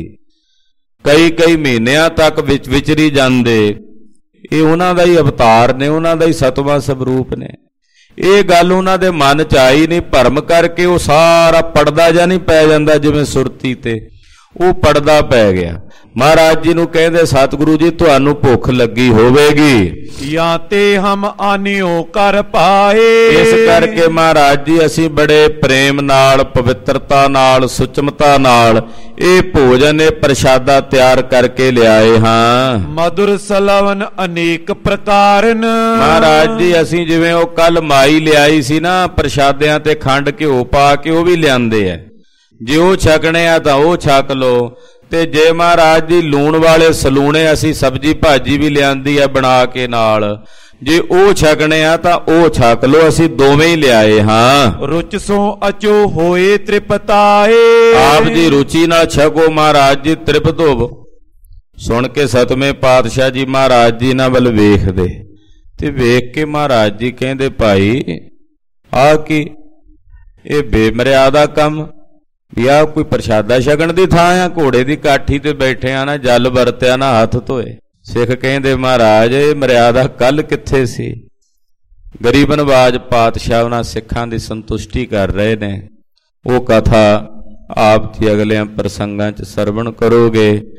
ਕਈ ਮਹੀਨਿਆਂ ਤੱਕ ਵਿਚਰੀ ਜਾਂਦੇ, ਇਹ ਉਹਨਾਂ ਦਾ ਹੀ ਅਵਤਾਰ ਨੇ, ਉਹਨਾਂ ਦਾ ਹੀ ਸਤਵਾਂ ਸਵਰੂਪ ਨੇ। ਇਹ ਗੱਲ ਉਹਨਾਂ ਦੇ ਮਨ 'ਚ ਆਈ ਨਹੀਂ। ਭਰਮ ਕਰਕੇ ਉਹ ਸਾਰਾ ਪੜਦਾ ਜਾਂ ਨਹੀਂ ਪੈ ਜਾਂਦਾ ਜਿਵੇਂ ਸੁਰਤੀ ਤੇ, ਉਹ ਪੜਦਾ ਪੈ ਗਿਆ। ਮਹਾਰਾਜ ਜੀ ਨੂੰ ਕਹਿੰਦੇ, ਸਤਿਗੁਰੂ ਜੀ ਤੁਹਾਨੂੰ ਭੁੱਖ ਲੱਗੀ ਹੋਵੇਗੀ, ਜਾਂ ਤੇ ਹਮ ਆਨਿਓ ਕਰ ਪਾਏ। ਇਸ ਕਰਕੇ ਮਹਾਰਾਜ ਜੀ ਅਸੀਂ ਬੜੇ ਪ੍ਰੇਮ ਨਾਲ, ਪਵਿੱਤਰਤਾ ਨਾਲ, ਸੁਚਮਤਾ ਨਾਲ ਇਹ ਭੋਜਨ, ਇਹ ਪ੍ਰਸ਼ਾਦਾ ਤਿਆਰ ਕਰਕੇ ਲਿਆਏ ਹਾਂ। ਮధుਰ ਸਲਵਨ ਅਨੇਕ ਪ੍ਰਕਾਰਨ। ਮਹਾਰਾਜ ਜੀ ਅਸੀਂ ਜਿਵੇਂ ਉਹ ਕੱਲ ਮਾਈ ਲਿਆਈ ਸੀ ਨਾ ਪ੍ਰਸ਼ਾਦਿਆਂ ਤੇ ਖੰਡ ਘਿਓ ਪਾ ਕੇ, ਉਹ ਵੀ ਲਿਆਂਦੇ ਆ। ਜੇ ਉਹ ਛਕਣੇ ਆ ਤਾਂ ਉਹ ਛਕ ਲਓ, ਤੇ ਜੇ ਮਹਾਰਾਜ ਜੀ ਲੂਣ ਵਾਲੇ ਸਲੂਣੇ ਅਸੀਂ ਸਬਜ਼ੀ ਭਾਜੀ ਵੀ ਲਿਆਂਦੀ ਆ ਬਣਾ ਕੇ ਨਾਲ, ਜੇ ਉਹ ਛਕਣੇ ਆ ਤਾਂ ਉਹ ਛਕ ਲਓ। ਅਸੀਂ ਦੋਵੇਂ ਹੀ ਲਿਆਏ ਹਾਂ। ਰੁਚ ਸੋ ਅਚੋ ਹੋਏ ਤ੍ਰਿਪਤਾਏ। ਆਪ ਜੀ ਰੁਚੀ ਨਾਲ ਛਕੋ, ਮਹਾਰਾਜ ਜੀ ਤ੍ਰਿਪਤ ਹੋਵੋ। ਸੁਣ ਕੇ ਸਤਵੇਂ ਪਾਤਸ਼ਾਹ ਜੀ ਮਹਾਰਾਜ ਜੀ ਨਾਲ ਵੱਲ ਵੇਖਦੇ, ਤੇ ਵੇਖ ਕੇ ਮਹਾਰਾਜ ਜੀ ਕਹਿੰਦੇ, ਭਾਈ ਆ ਕੀ ਇਹ ਬੇਮਰਿਆਦਾ ਕੰਮ ਵੀ ਆ ਕੋਈ ਪ੍ਰਸ਼ਾਦਾ ਛਕਣ ਦੀ ਥਾਂ ਆ? ਘੋੜੇ ਦੀ ਕਾਠੀ ਤੇ ਬੈਠੇ ਆ, ਨਾ ਜਲ ਵਰਤਿਆ ਨਾ ਹੱਥ ਧੋਏ। ਸਿੱਖ ਕਹਿੰਦੇ, ਮਹਾਰਾਜ ਇਹ ਮਰਿਆਦਾ ਕੱਲ ਕਿੱਥੇ ਸੀ? ਗਰੀਬ ਨਵਾਜ ਪਾਤਸ਼ਾਹ ਉਹਨਾਂ ਸਿੱਖਾਂ ਦੀ ਸੰਤੁਸ਼ਟੀ ਕਰ ਰਹੇ ਨੇ। ਉਹ ਕਥਾ ਆਪ ਜੀ ਅਗਲਿਆਂ ਪ੍ਰਸੰਗਾਂ 'ਚ ਸਰਵਣ ਕਰੋਗੇ।